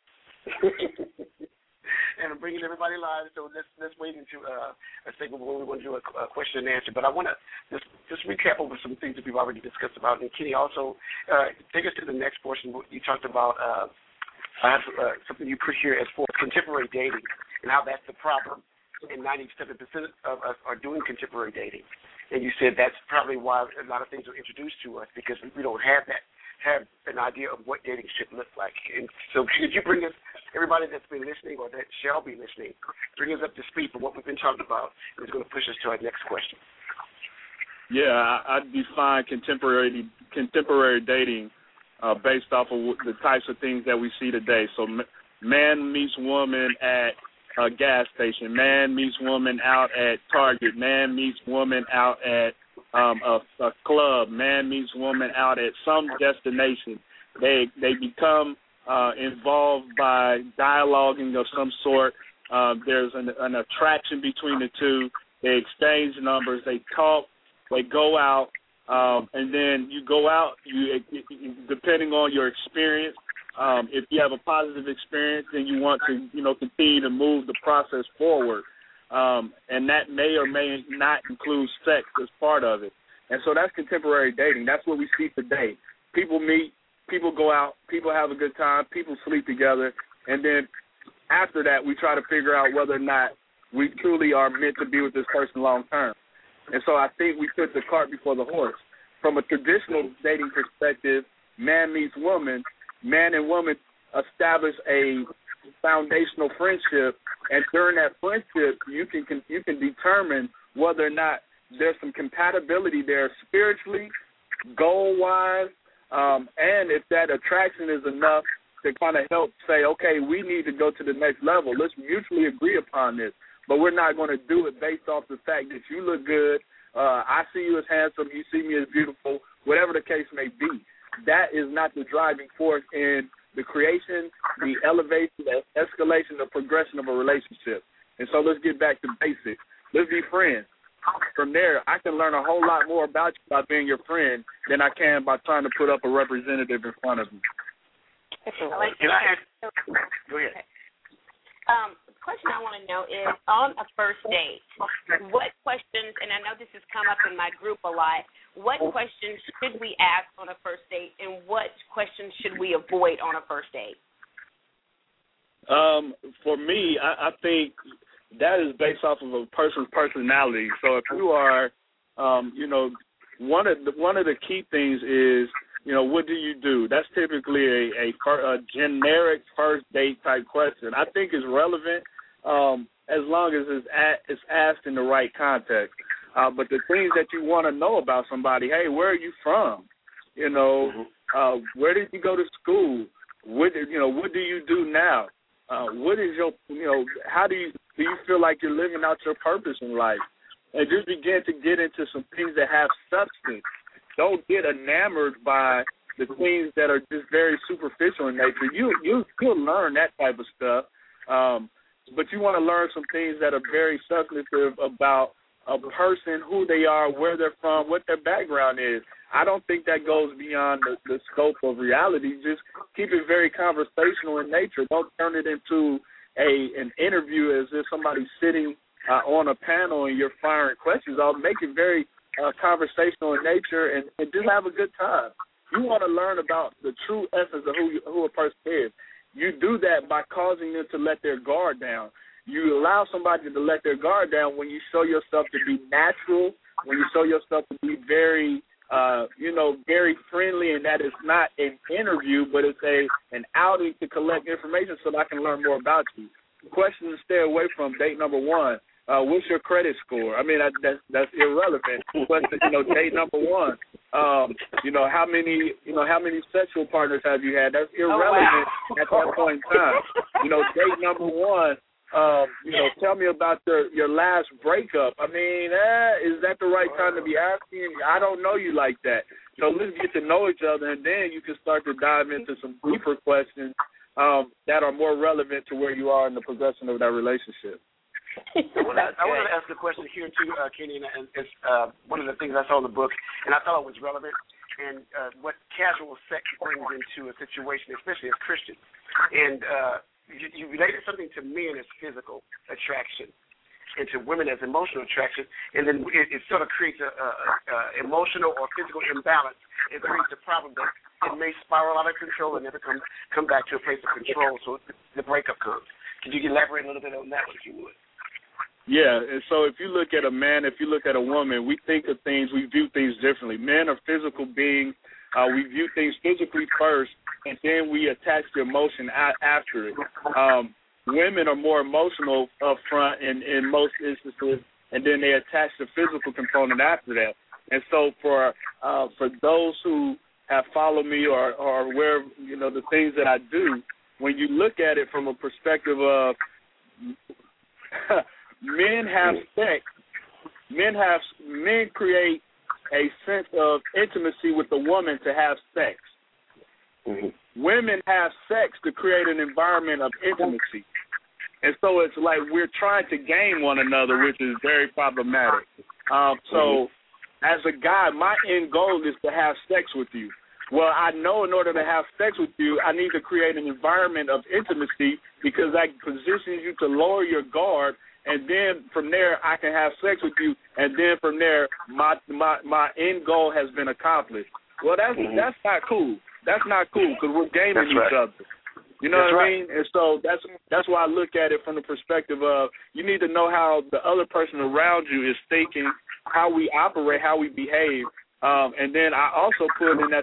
S1: And I'm bringing everybody live, so let's wait into a segment where we want to do a question and answer. But I want to just recap over some things that we've already discussed about. And Kenny, also take us to the next portion. You talked about I have something you put here as for contemporary dating and how that's the problem. And 97% of us are doing contemporary dating. And you said that's probably why a lot of things are introduced to us, because we don't have an idea of what dating should look like. And so could you bring us, everybody that's been listening or that shall be listening, bring us up to speed for what we've been talking about, and it's going to push us to our next question.
S3: Yeah, I define contemporary dating based off of the types of things that we see today. So man meets woman at a gas station, man meets woman out at Target, man meets woman out at a club, man meets woman out at some destination. They become involved by dialoguing of some sort. There's an attraction between the two. They exchange numbers. They talk. They go out, and then you go out. You depending on your experience. If you have a positive experience, then you want to, continue to move the process forward. And that may or may not include sex as part of it. And so that's contemporary dating. That's what we see today. People meet, people go out, people have a good time, people sleep together, and then after that we try to figure out whether or not we truly are meant to be with this person long term. And so I think we put the cart before the horse. From a traditional dating perspective, man meets woman, man and woman establish a foundational friendship, and during that friendship, you can determine whether or not there's some compatibility there spiritually, goal-wise, and if that attraction is enough to kind of help say, okay, we need to go to the next level. Let's mutually agree upon this, but we're not going to do it based off the fact that you look good, I see you as handsome, you see me as beautiful, whatever the case may be. That is not the driving force in the creation, the elevation, the escalation, the progression of a relationship. And so let's get back to basics. Let's be friends. From there, I can learn a whole lot more about you by being your friend than I can by trying to put up a representative in front of me.
S1: Can I ask? Go ahead.
S2: The question I want to know is, on a first date, what questions, and I know this has come up in my group a lot, what questions should we ask on a first date, and what questions should we avoid on a first date?
S3: For me, I think that is based off of a person's personality. So if you are, one of the key things is, what do you do? That's typically a generic first date type question. I think it's relevant as long as it's asked in the right context. But the things that you want to know about somebody, hey, where are you from? Where did you go to school? What do you do now? What is your, how do you feel like you're living out your purpose in life? And just begin to get into some things that have substance. Don't get enamored by the things that are just very superficial in nature. You'll learn that type of stuff, but you want to learn some things that are very substantive about a person, who they are, where they're from, what their background is. I don't think that goes beyond the scope of reality. Just keep it very conversational in nature. Don't turn it into an interview as if somebody's sitting on a panel and you're firing questions. I'll make it very conversational in nature and just have a good time. You want to learn about the true essence of who a person is. You do that by causing them to let their guard down. You allow somebody to let their guard down when you show yourself to be natural, when you show yourself to be very, very friendly, and that it's not an interview, but it's an outing to collect information so that I can learn more about you. The question to stay away from date number one. What's your credit score? I mean, that's irrelevant. Question, date number one. How many sexual partners have you had? That's irrelevant at that point in time. Date number one. Tell me about your last breakup. I mean, is that the right time to be asking? I don't know you like that. So let's get to know each other, and then you can start to dive into some deeper questions that are more relevant to where you are in the progression of that relationship.
S1: I wanted to ask a question here too, Kenny, and it's one of the things I saw in the book, and I thought it was relevant, and what casual sex brings into a situation, especially as Christians. And you related something to men as physical attraction, and to women as emotional attraction, and then it sort of creates a emotional or physical imbalance. It creates a problem that it may spiral out of control and never come back to a place of control. So the breakup comes. Could you elaborate a little bit on that, if you would?
S3: Yeah, and so if you look at a man, if you look at a woman, we think of things, we view things differently. Men are physical beings. We view things physically first, and then we attach the emotion after it. Women are more emotional up front in most instances, and then they attach the physical component after that. And so for those who have followed me or are aware of, the things that I do, when you look at it from a perspective of men have sex, men create a sense of intimacy with the woman to have sex. Mm-hmm. Women have sex to create an environment of intimacy. And so it's like we're trying to gain one another, which is very problematic. So as a guy, my end goal is to have sex with you. Well, I know in order to have sex with you, I need to create an environment of intimacy because that positions you to lower your guard, and then from there I can have sex with you, and then from there my end goal has been accomplished. Well, that's not cool. That's not cool because we're gaming each other. You know what I mean? And so that's why I look at it from the perspective of you need to know how the other person around you is thinking, how we operate, how we behave, and then I also put in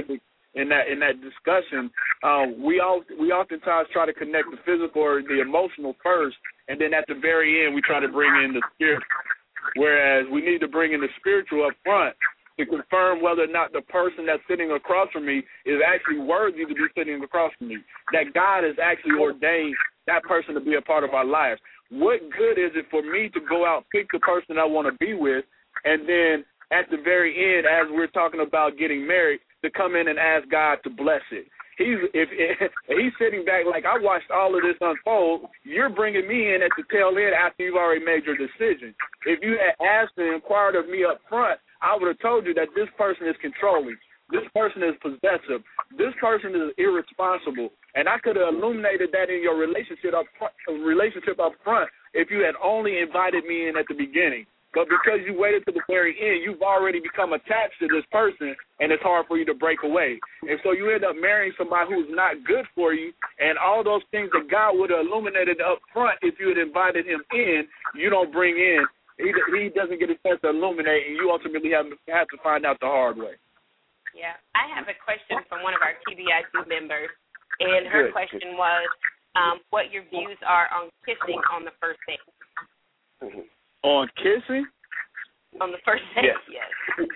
S3: that discussion, we oftentimes try to connect the physical or the emotional first, and then at the very end we try to bring in the spiritual. Whereas we need to bring in the spiritual up front to confirm whether or not the person that's sitting across from me is actually worthy to be sitting across from me, that God has actually ordained that person to be a part of our lives. What good is it for me to go out, pick the person I want to be with, and then at the very end, as we're talking about getting married, to come in and ask God to bless it? If he's sitting back like, I watched all of this unfold, you're bringing me in at the tail end after you've already made your decision. If you had asked and inquired of me up front, I would have told you that this person is controlling. This person is possessive. This person is irresponsible. And I could have illuminated that in your relationship up front if you had only invited me in at the beginning. But because you waited to the very end, you've already become attached to this person, and it's hard for you to break away. And so you end up marrying somebody who's not good for you, and all those things that God would have illuminated up front if you had invited him in, you don't bring in. He doesn't get a chance to illuminate, and you ultimately have to find out the hard way.
S2: Yeah. I have a question from one of our TBI2 members, and her question was what your views are on kissing on the first date.
S1: Mm-hmm.
S3: On kissing?
S2: On the first date, yes.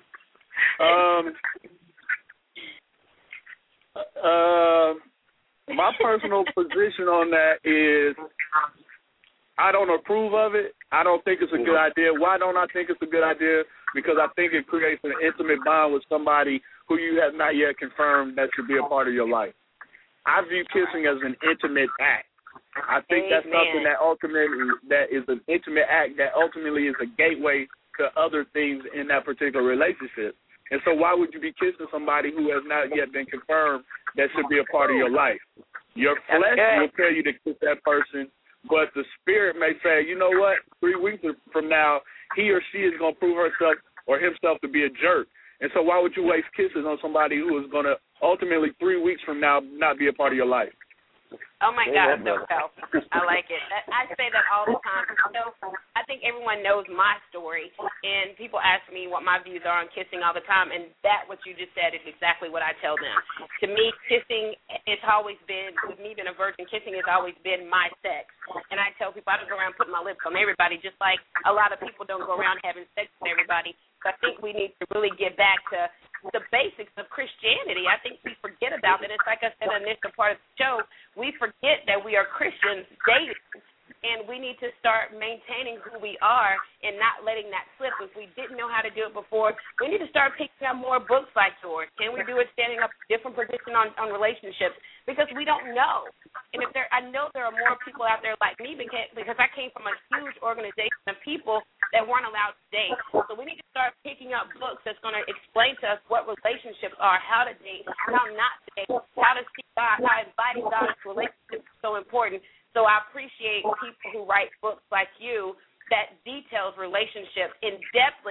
S3: My personal position on that is I don't approve of it. I don't think it's a good idea. Why don't I think it's a good idea? Because I think it creates an intimate bond with somebody who you have not yet confirmed that should be a part of your life. I view kissing as an intimate act. I think that's something that is an intimate act that ultimately is a gateway to other things in that particular relationship. And so why would you be kissing somebody who has not yet been confirmed that should be a part of your life? Your flesh will tell you to kiss that person, but the spirit may say, you know what, 3 weeks from now, he or she is going to prove herself or himself to be a jerk. And so why would you waste kisses on somebody who is going to ultimately 3 weeks from now not be a part of your life?
S2: Oh, my God, so powerful. I like it. I say that all the time. So I think everyone knows my story, and people ask me what my views are on kissing all the time, and that, what you just said, is exactly what I tell them. To me, kissing, it's always been, with me being a virgin, kissing has always been my sex. And I tell people I don't go around putting my lips on everybody, just like a lot of people don't go around having sex with everybody. So I think we need to really get back to the basics of Christianity. I think we forget about it. It's like I said in the initial part of the show, we forget that we are Christians dating, and we need to start maintaining who we are and not letting that slip. If we didn't know how to do it before, we need to start picking up more books like yours. Can we do it standing up a different position on relationships? Because we don't know. And I know there are more people out there like me because I came from a huge organization of people that weren't allowed to date. So we need to start picking up books that's going to explain to us what relationships are, how to date, how not to date, how to see God, how inviting God into relationships is so important. So I appreciate people who write books like you that details relationships in depthly,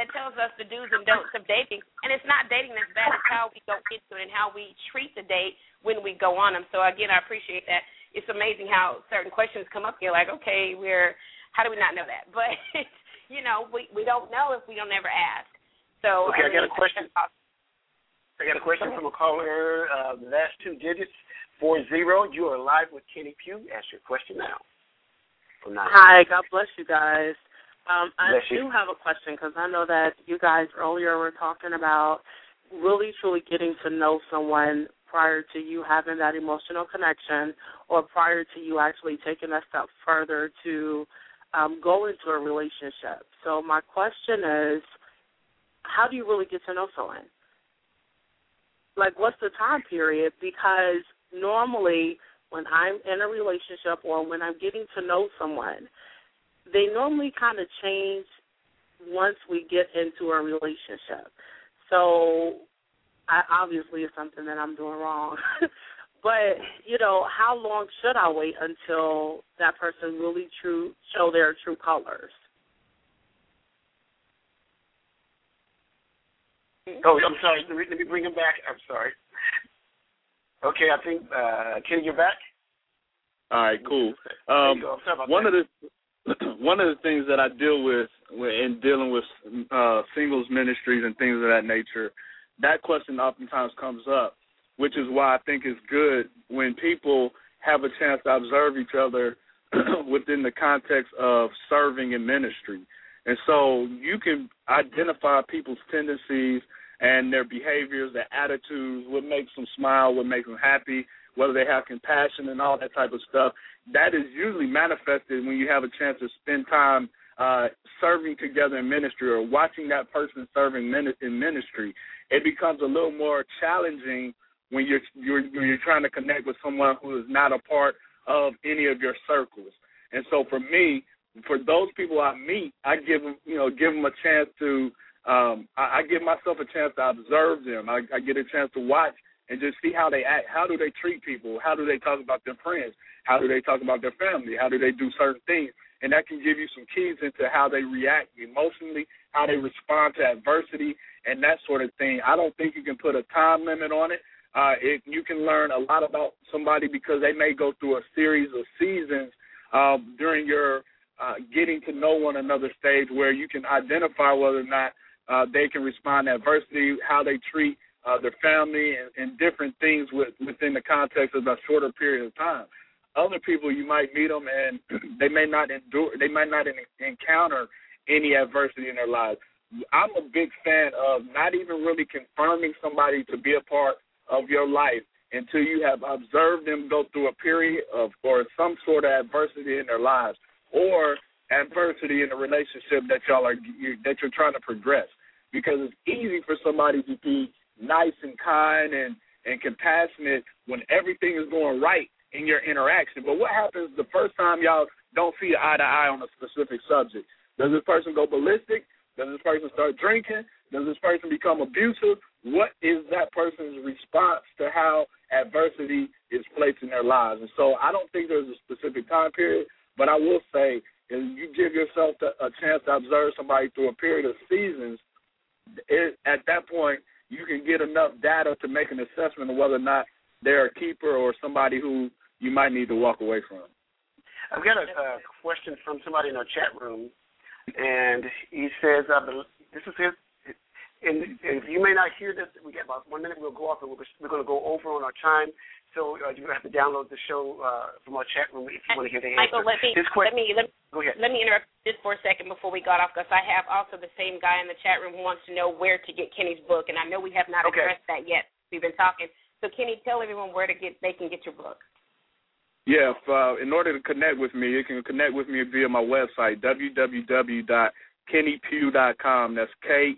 S2: that tells us the do's and don'ts of dating. And it's not dating that's bad. It's how we go into it and how we treat the date when we go on them. So, again, I appreciate that. It's amazing how certain questions come up. You're like, okay, how do we not know that? But, you know, we don't know if we don't ever ask. So,
S1: okay, I got a question. I got a question from a caller. The last two digits, 40. You are live with Kenny Pugh. Ask your question now.
S4: Hi, God bless you guys. I do have a question because I know that you guys earlier were talking about really truly getting to know someone prior to you having that emotional connection or prior to you actually taking a step further to go into a relationship. So my question is, how do you really get to know someone? Like, what's the time period? Because normally when I'm in a relationship or when I'm getting to know someone, they normally kind of change once we get into a relationship. So obviously it's something that I'm doing wrong. But, you know, how long should I wait until that person really show their true colors?
S1: Oh, I'm sorry. Let me bring him back. I'm sorry. Okay, I think, Kenny, you're back?
S3: All right, cool. One of the things that I deal with in dealing with singles ministries and things of that nature, that question oftentimes comes up, which is why I think it's good when people have a chance to observe each other within the context of serving in ministry. And so you can identify people's tendencies and their behaviors, their attitudes, what makes them smile, what makes them happy, whether they have compassion and all that type of stuff. That is usually manifested when you have a chance to spend time serving together in ministry or watching that person serving in ministry. It becomes a little more challenging when you're trying to connect with someone who is not a part of any of your circles. And so for me, for those people I meet, I give them a chance to I give myself a chance to observe them. I get a chance to watch and just see how they act. How do they treat people? How do they talk about their friends? How do they talk about their family? How do they do certain things? And that can give you some keys into how they react emotionally, how they respond to adversity, and that sort of thing. I don't think you can put a time limit on it. You can learn a lot about somebody because they may go through a series of seasons during your getting to know one another stage where you can identify whether or not they can respond to adversity, how they treat their family, and different things within the context of a shorter period of time. Other people, you might meet them and they might not encounter any adversity in their lives. I'm a big fan of not even really confirming somebody to be a part of your life until you have observed them go through a period of or some sort of adversity in their lives or adversity in a relationship that you're trying to progress. Because it's easy for somebody to be nice and kind and compassionate when everything is going right in your interaction. But what happens the first time y'all don't see eye to eye on a specific subject? Does this person go ballistic? Does this person start drinking? Does this person become abusive? What is that person's response to how adversity is placed in their lives? And so I don't think there's a specific time period, but I will say if you give yourself a chance to observe somebody through a period of seasons, at that point you can get enough data to make an assessment of whether or not they're a keeper or somebody who you might need to walk away from.
S1: I've got a question from somebody in our chat room, and he says, this is his, and you may not hear this, we get about 1 minute, we'll go off, and we're going to go over on our time, so you have to download the show from our chat room if you want to hear the answer.
S2: Michael, let me interrupt just for a second before we got off, because I have also the same guy in the chat room who wants to know where to get Kenny's book, and I know we have not addressed that yet. We've been talking. So, Kenny, tell everyone where they can get your book.
S3: Yeah, in order to connect with me, you can connect with me via my website, www.kennypugh.com. That's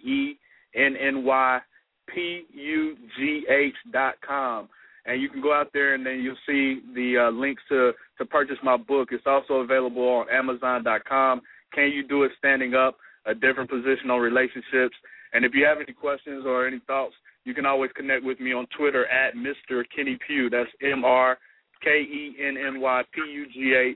S3: KENNYPUGH.com. And you can go out there and then you'll see the links to purchase my book. It's also available on Amazon.com. Can You Do It Standing Up? A Different Position on Relationships. And if you have any questions or any thoughts, you can always connect with me on Twitter at Mr. Kenny Pugh. That's MrKennyPugh.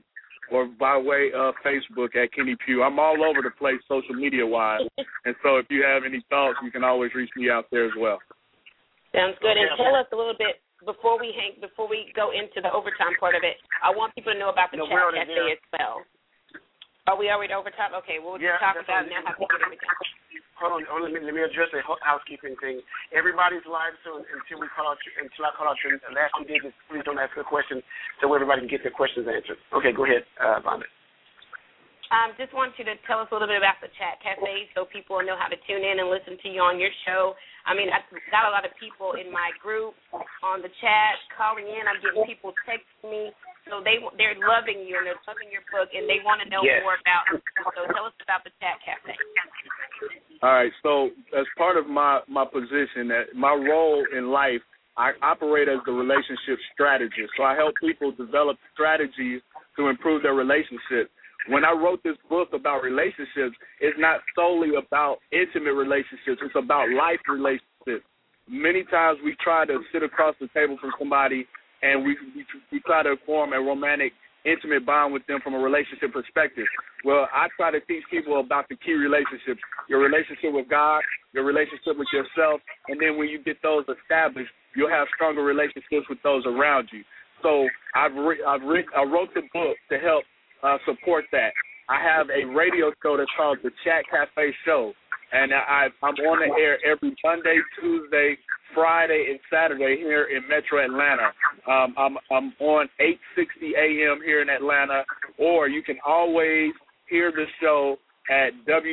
S3: or by way of Facebook at Kenny Pugh. I'm all over the place social media-wise, and so if you have any thoughts, you can always reach me out there as well.
S2: Sounds good. And tell us a little bit, before we go into the overtime part of it, I want people to know about the Chat Cafe as well. Are we already overtime? Okay, we'll just talk about it now how to get everything.
S1: Hold on, let me address a housekeeping thing. Everybody's live, so until I call out your last 2 digits, please don't ask a question so everybody can get their questions answered. Okay, go ahead, Vonda.
S2: Just want you to tell us a little bit about the Chat Cafe so people will know how to tune in and listen to you on your show. I mean, I've got a lot of people in my group on the chat calling in. I'm getting people texting me. So they're loving you and they're loving your book and they want to know more about it. So tell us about the Chat Cafe.
S3: All right. So as part of my position, my role in life, I operate as the relationship strategist. So I help people develop strategies to improve their relationship. When I wrote this book about relationships, it's not solely about intimate relationships. It's about life relationships. Many times we try to sit across the table from somebody and we try to form a romantic, intimate bond with them from a relationship perspective. Well, I try to teach people about the key relationships, your relationship with God, your relationship with yourself, and then when you get those established, you'll have stronger relationships with those around you. So I wrote the book to help support that. I have a radio show that's called The Chat Cafe Show, and I'm on the air every Monday, Tuesday, Friday, and Saturday here in Metro Atlanta. I'm on 8:60 a.m. here in Atlanta, or you can always hear the show at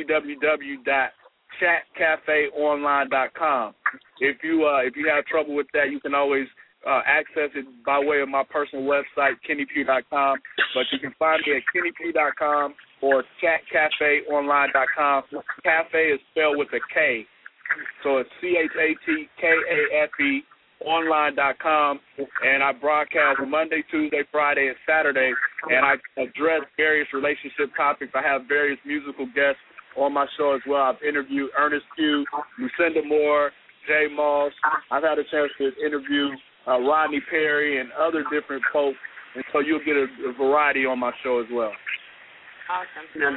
S3: www.chatcafeonline.com. If you have trouble with that, you can always access it by way of my personal website, kennypugh.com. But you can find me at kennypugh.com or chatcafeonline.com. Cafe is spelled with a K. So it's CHATKAFE online.com, and I broadcast Monday, Tuesday, Friday, and Saturday, and I address various relationship topics. I have various musical guests on my show as well. I've interviewed Ernest Pugh, Lucinda Moore, Jay Moss. I've had a chance to interview Rodney Perry and other different folks, and so you'll get a variety on my show as well.
S2: Awesome.
S1: Now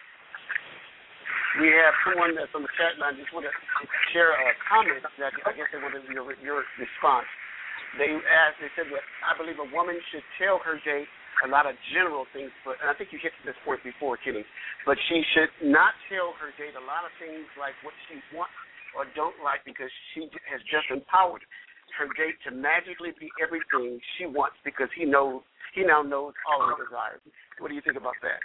S1: we have someone that's on the chat line just want to share a comment that I guess they wanted your response. They said that I believe a woman should tell her date a lot of general things, and I think you hit this point before, Kenny, but she should not tell her date a lot of things like what she wants or don't like because she has just empowered her date to magically be everything she wants because he now knows all her desires. What do you think about that?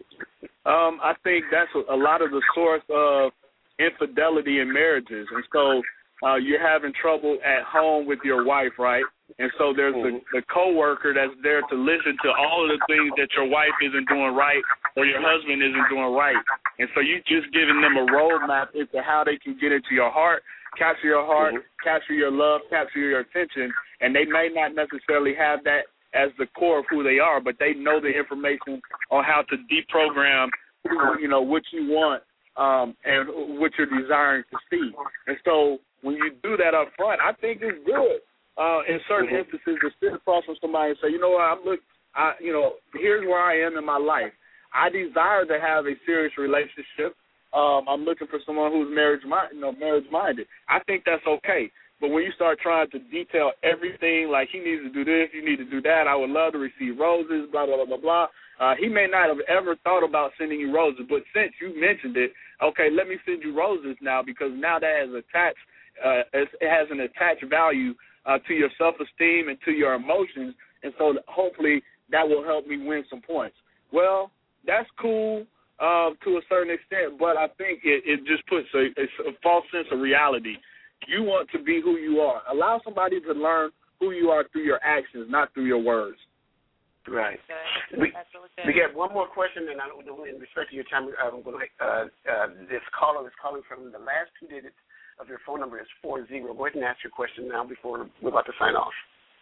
S3: I think that's a lot of the source of infidelity in marriages. And so you're having trouble at home with your wife, right? And so there's the coworker that's there to listen to all of the things that your wife isn't doing right or your husband isn't doing right. And so you're just giving them a roadmap into how they can get into your heart, capture your heart, capture your love, capture your attention. And they may not necessarily have that as the core of who they are, but they know the information on how to deprogram, what you want and what you're desiring to see. And so when you do that up front, I think it's good in certain instances to sit across from somebody and say, you know what, here's where I am in my life. I desire to have a serious relationship. I'm looking for someone who's marriage-minded. I think that's okay. But when you start trying to detail everything, like he needs to do this, you need to do that, I would love to receive roses, blah, blah, blah, blah, blah. He may not have ever thought about sending you roses, but since you mentioned it, okay, let me send you roses now because now that has attached, it has an attached value to your self-esteem and to your emotions, and so hopefully that will help me win some points. Well, that's cool to a certain extent, but I think it just puts a false sense of reality. You want to be who you are. Allow somebody to learn who you are through your actions, not through your words.
S1: Right. We get one more question, and in respect to your time, I'm going to this caller is calling from the last 2 digits of your phone number is 40. Go ahead and ask your question now before we're about to sign off.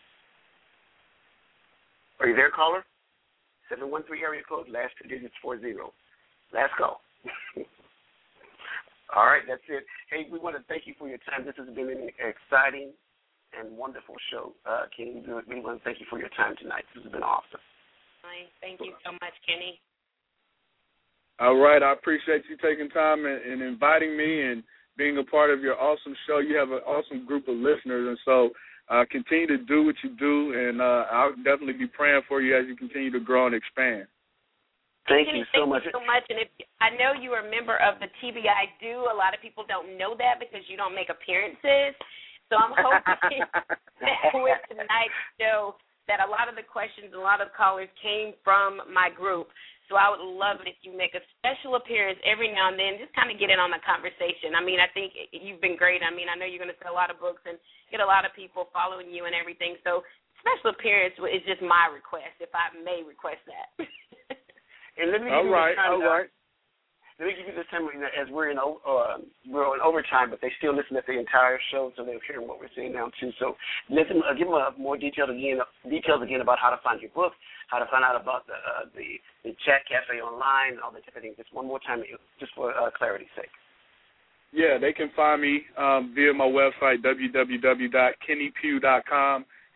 S1: Are you there, caller? 713 area code, last 2 digits 40. Last call. All right, that's it. Hey, we want to thank you for your time. This has been an exciting and wonderful show. King, we want to thank you for your time tonight. This has been awesome.
S2: Definitely. Thank you so much, Kenny.
S3: All right. I appreciate you taking time and inviting me and being a part of your awesome show. You have an awesome group of listeners, and so continue to do what you do, and I'll definitely be praying for you as you continue to grow and expand.
S1: Thank you so much.
S2: Thank you so much. And I know you are a member of the TBI Do. A lot of people don't know that because you don't make appearances. So I'm hoping that with tonight's show that a lot of the questions, a lot of callers came from my group. So I would love it if you make a special appearance every now and then, just kind of get in on the conversation. I mean, I think you've been great. I mean, I know you're going to sell a lot of books and get a lot of people following you and everything. So special appearance is just my request, if I may request that.
S1: And let me give you this time. Let me give you this time as we're on overtime, but they still listen to the entire show, so they're hearing what we're saying now too. So let them give them more details again about how to find your book, how to find out about the chat cafe online, and all that type of thing. Just one more time, just for clarity's sake.
S3: Yeah, they can find me via my website, www.kennypugh.com,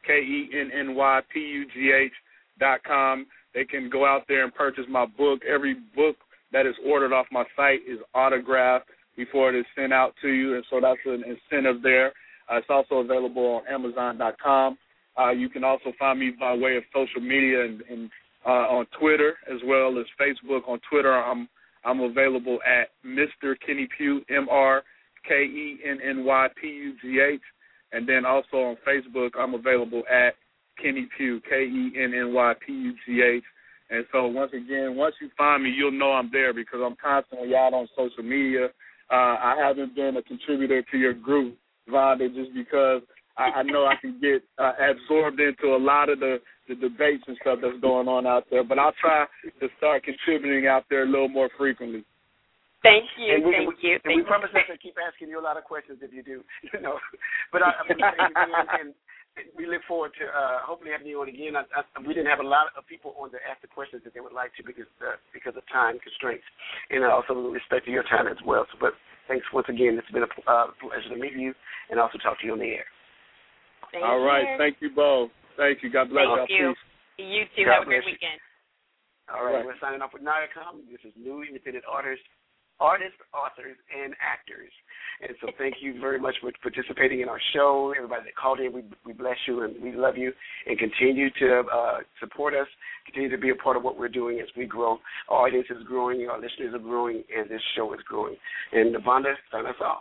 S3: KENNYPUGH.com. They can go out there and purchase my book. Every book that is ordered off my site is autographed before it is sent out to you, and so that's an incentive there. It's also available on Amazon.com. You can also find me by way of social media and on Twitter as well as Facebook. On Twitter, I'm available at Mr. Kenny Pugh, MrKennyPugh, and then also on Facebook, I'm available at Kenny Pugh, KENNYPUGH. And so once again, once you find me, you'll know I'm there because I'm constantly out on social media. I haven't been a contributor to your group, Vonda, just because I know I can get absorbed into a lot of the debates and stuff that's going on out there. But I'll try to start contributing out there a little more frequently.
S2: Thank you.
S1: And we promise not to keep asking you a lot of questions if you do. But we look forward to hopefully having you on again. We didn't have a lot of people on to ask the questions that they would like to because of time constraints, and also respect to your time as well. So, but thanks once again. It's been a pleasure to meet you and also talk to you on the air.
S3: All right. Thank you both. Thank you. God bless you.
S2: Thank you. You too. Have a great weekend.
S1: All right. We're signing off with NIACOM. This is New Independent Artists, authors, and actors. And so thank you very much for participating in our show. Everybody that called in, we bless you and we love you. And continue to support us, continue to be a part of what we're doing as we grow. Our audience is growing, our listeners are growing, and this show is growing. And Vonda, sign us off.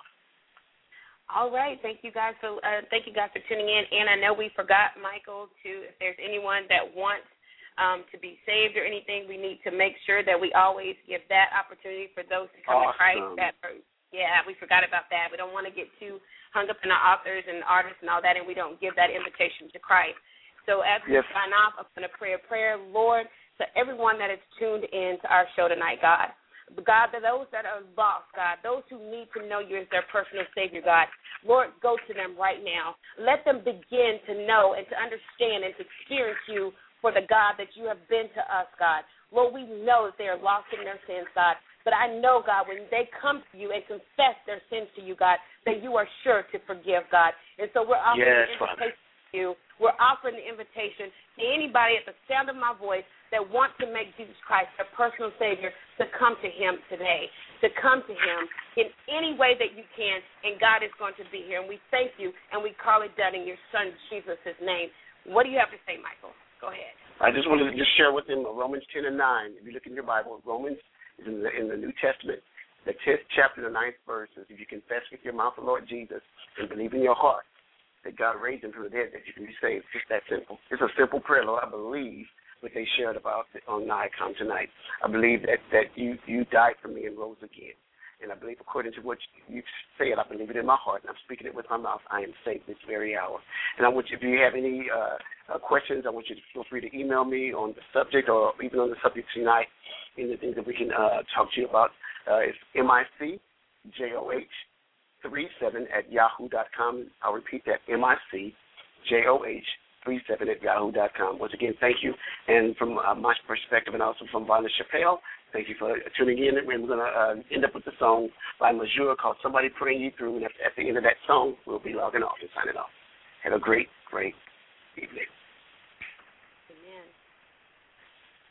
S2: All right. Thank you guys for tuning in. And I know we forgot, Michael, if there's anyone that wants to be saved or anything, we need to make sure that we always give that opportunity for those who come to Christ. We forgot about that. We don't want to get too hung up in the authors and artists and all that, and we don't give that invitation to Christ. So as we sign off, I'm going to pray a prayer. Lord, to everyone that is tuned in to our show tonight, God, to those that are lost, God, those who need to know you as their personal Savior, God, Lord, go to them right now. Let them begin to know and to understand and to experience you for the God that you have been to us, God. Lord, we know that they are lost in their sins, God. But I know, God, when they come to you and confess their sins to you, God, that you are sure to forgive, God. And so we're offering the invitation to you. We're offering the invitation to anybody at the sound of my voice that wants to make Jesus Christ their personal Savior to come to him today, to come to him in any way that you can, and God is going to be here. And we thank you, and we call it done in your Son Jesus' name. What do you have to say, Michael? Go ahead.
S1: I just wanted to share with them Romans 10 and 9. If you look in your Bible, Romans is in the New Testament, the 10th chapter, the 9th verse is, if you confess with your mouth the Lord Jesus and believe in your heart that God raised him from the dead, that you can be saved. It's just that simple. It's a simple prayer, Lord. I believe what they shared about on NIACOM tonight. I believe that you died for me and rose again. And I believe according to what you said, I believe it in my heart, and I'm speaking it with my mouth. I am saved this very hour. And I want you, if you have any questions, I want you to feel free to email me on the subject or even on the subject tonight. And the things that we can talk to you about is MICJOH37@yahoo.com. I'll repeat that, MICJOH37@yahoo.com. Once again, thank you. And from my perspective and also from Vonda Chappelle, thank you for tuning in. And we're going to end up with the song by Mazur called Somebody Praying You Through. And at the end of that song, we'll be logging off and signing off. Have a great, great evening.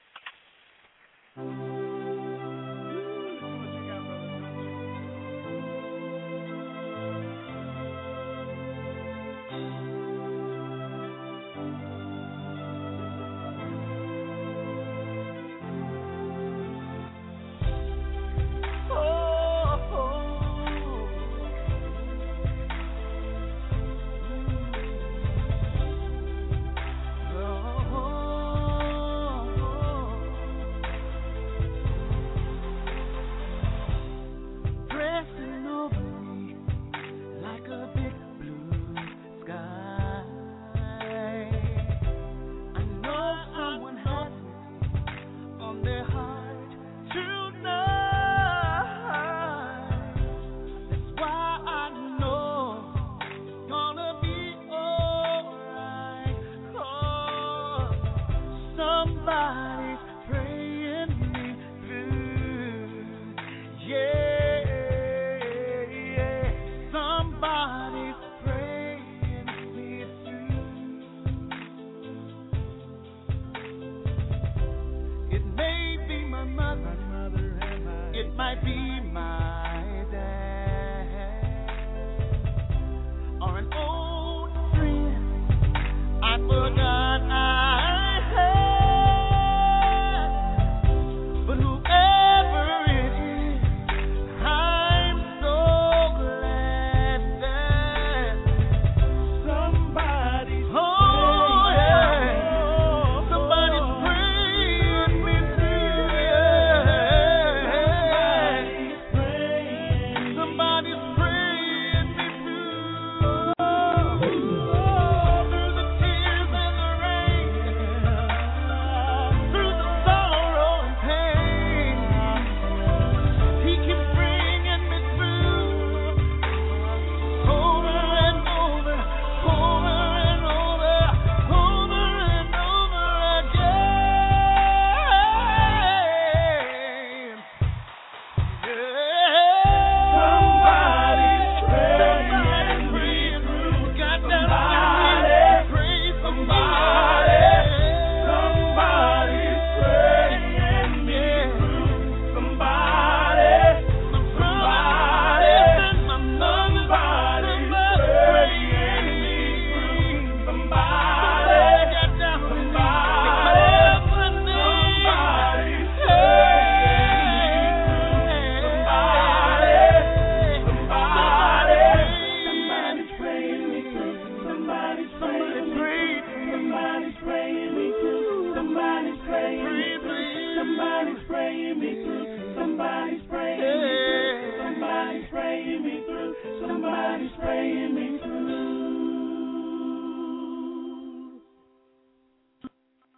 S6: spraying me.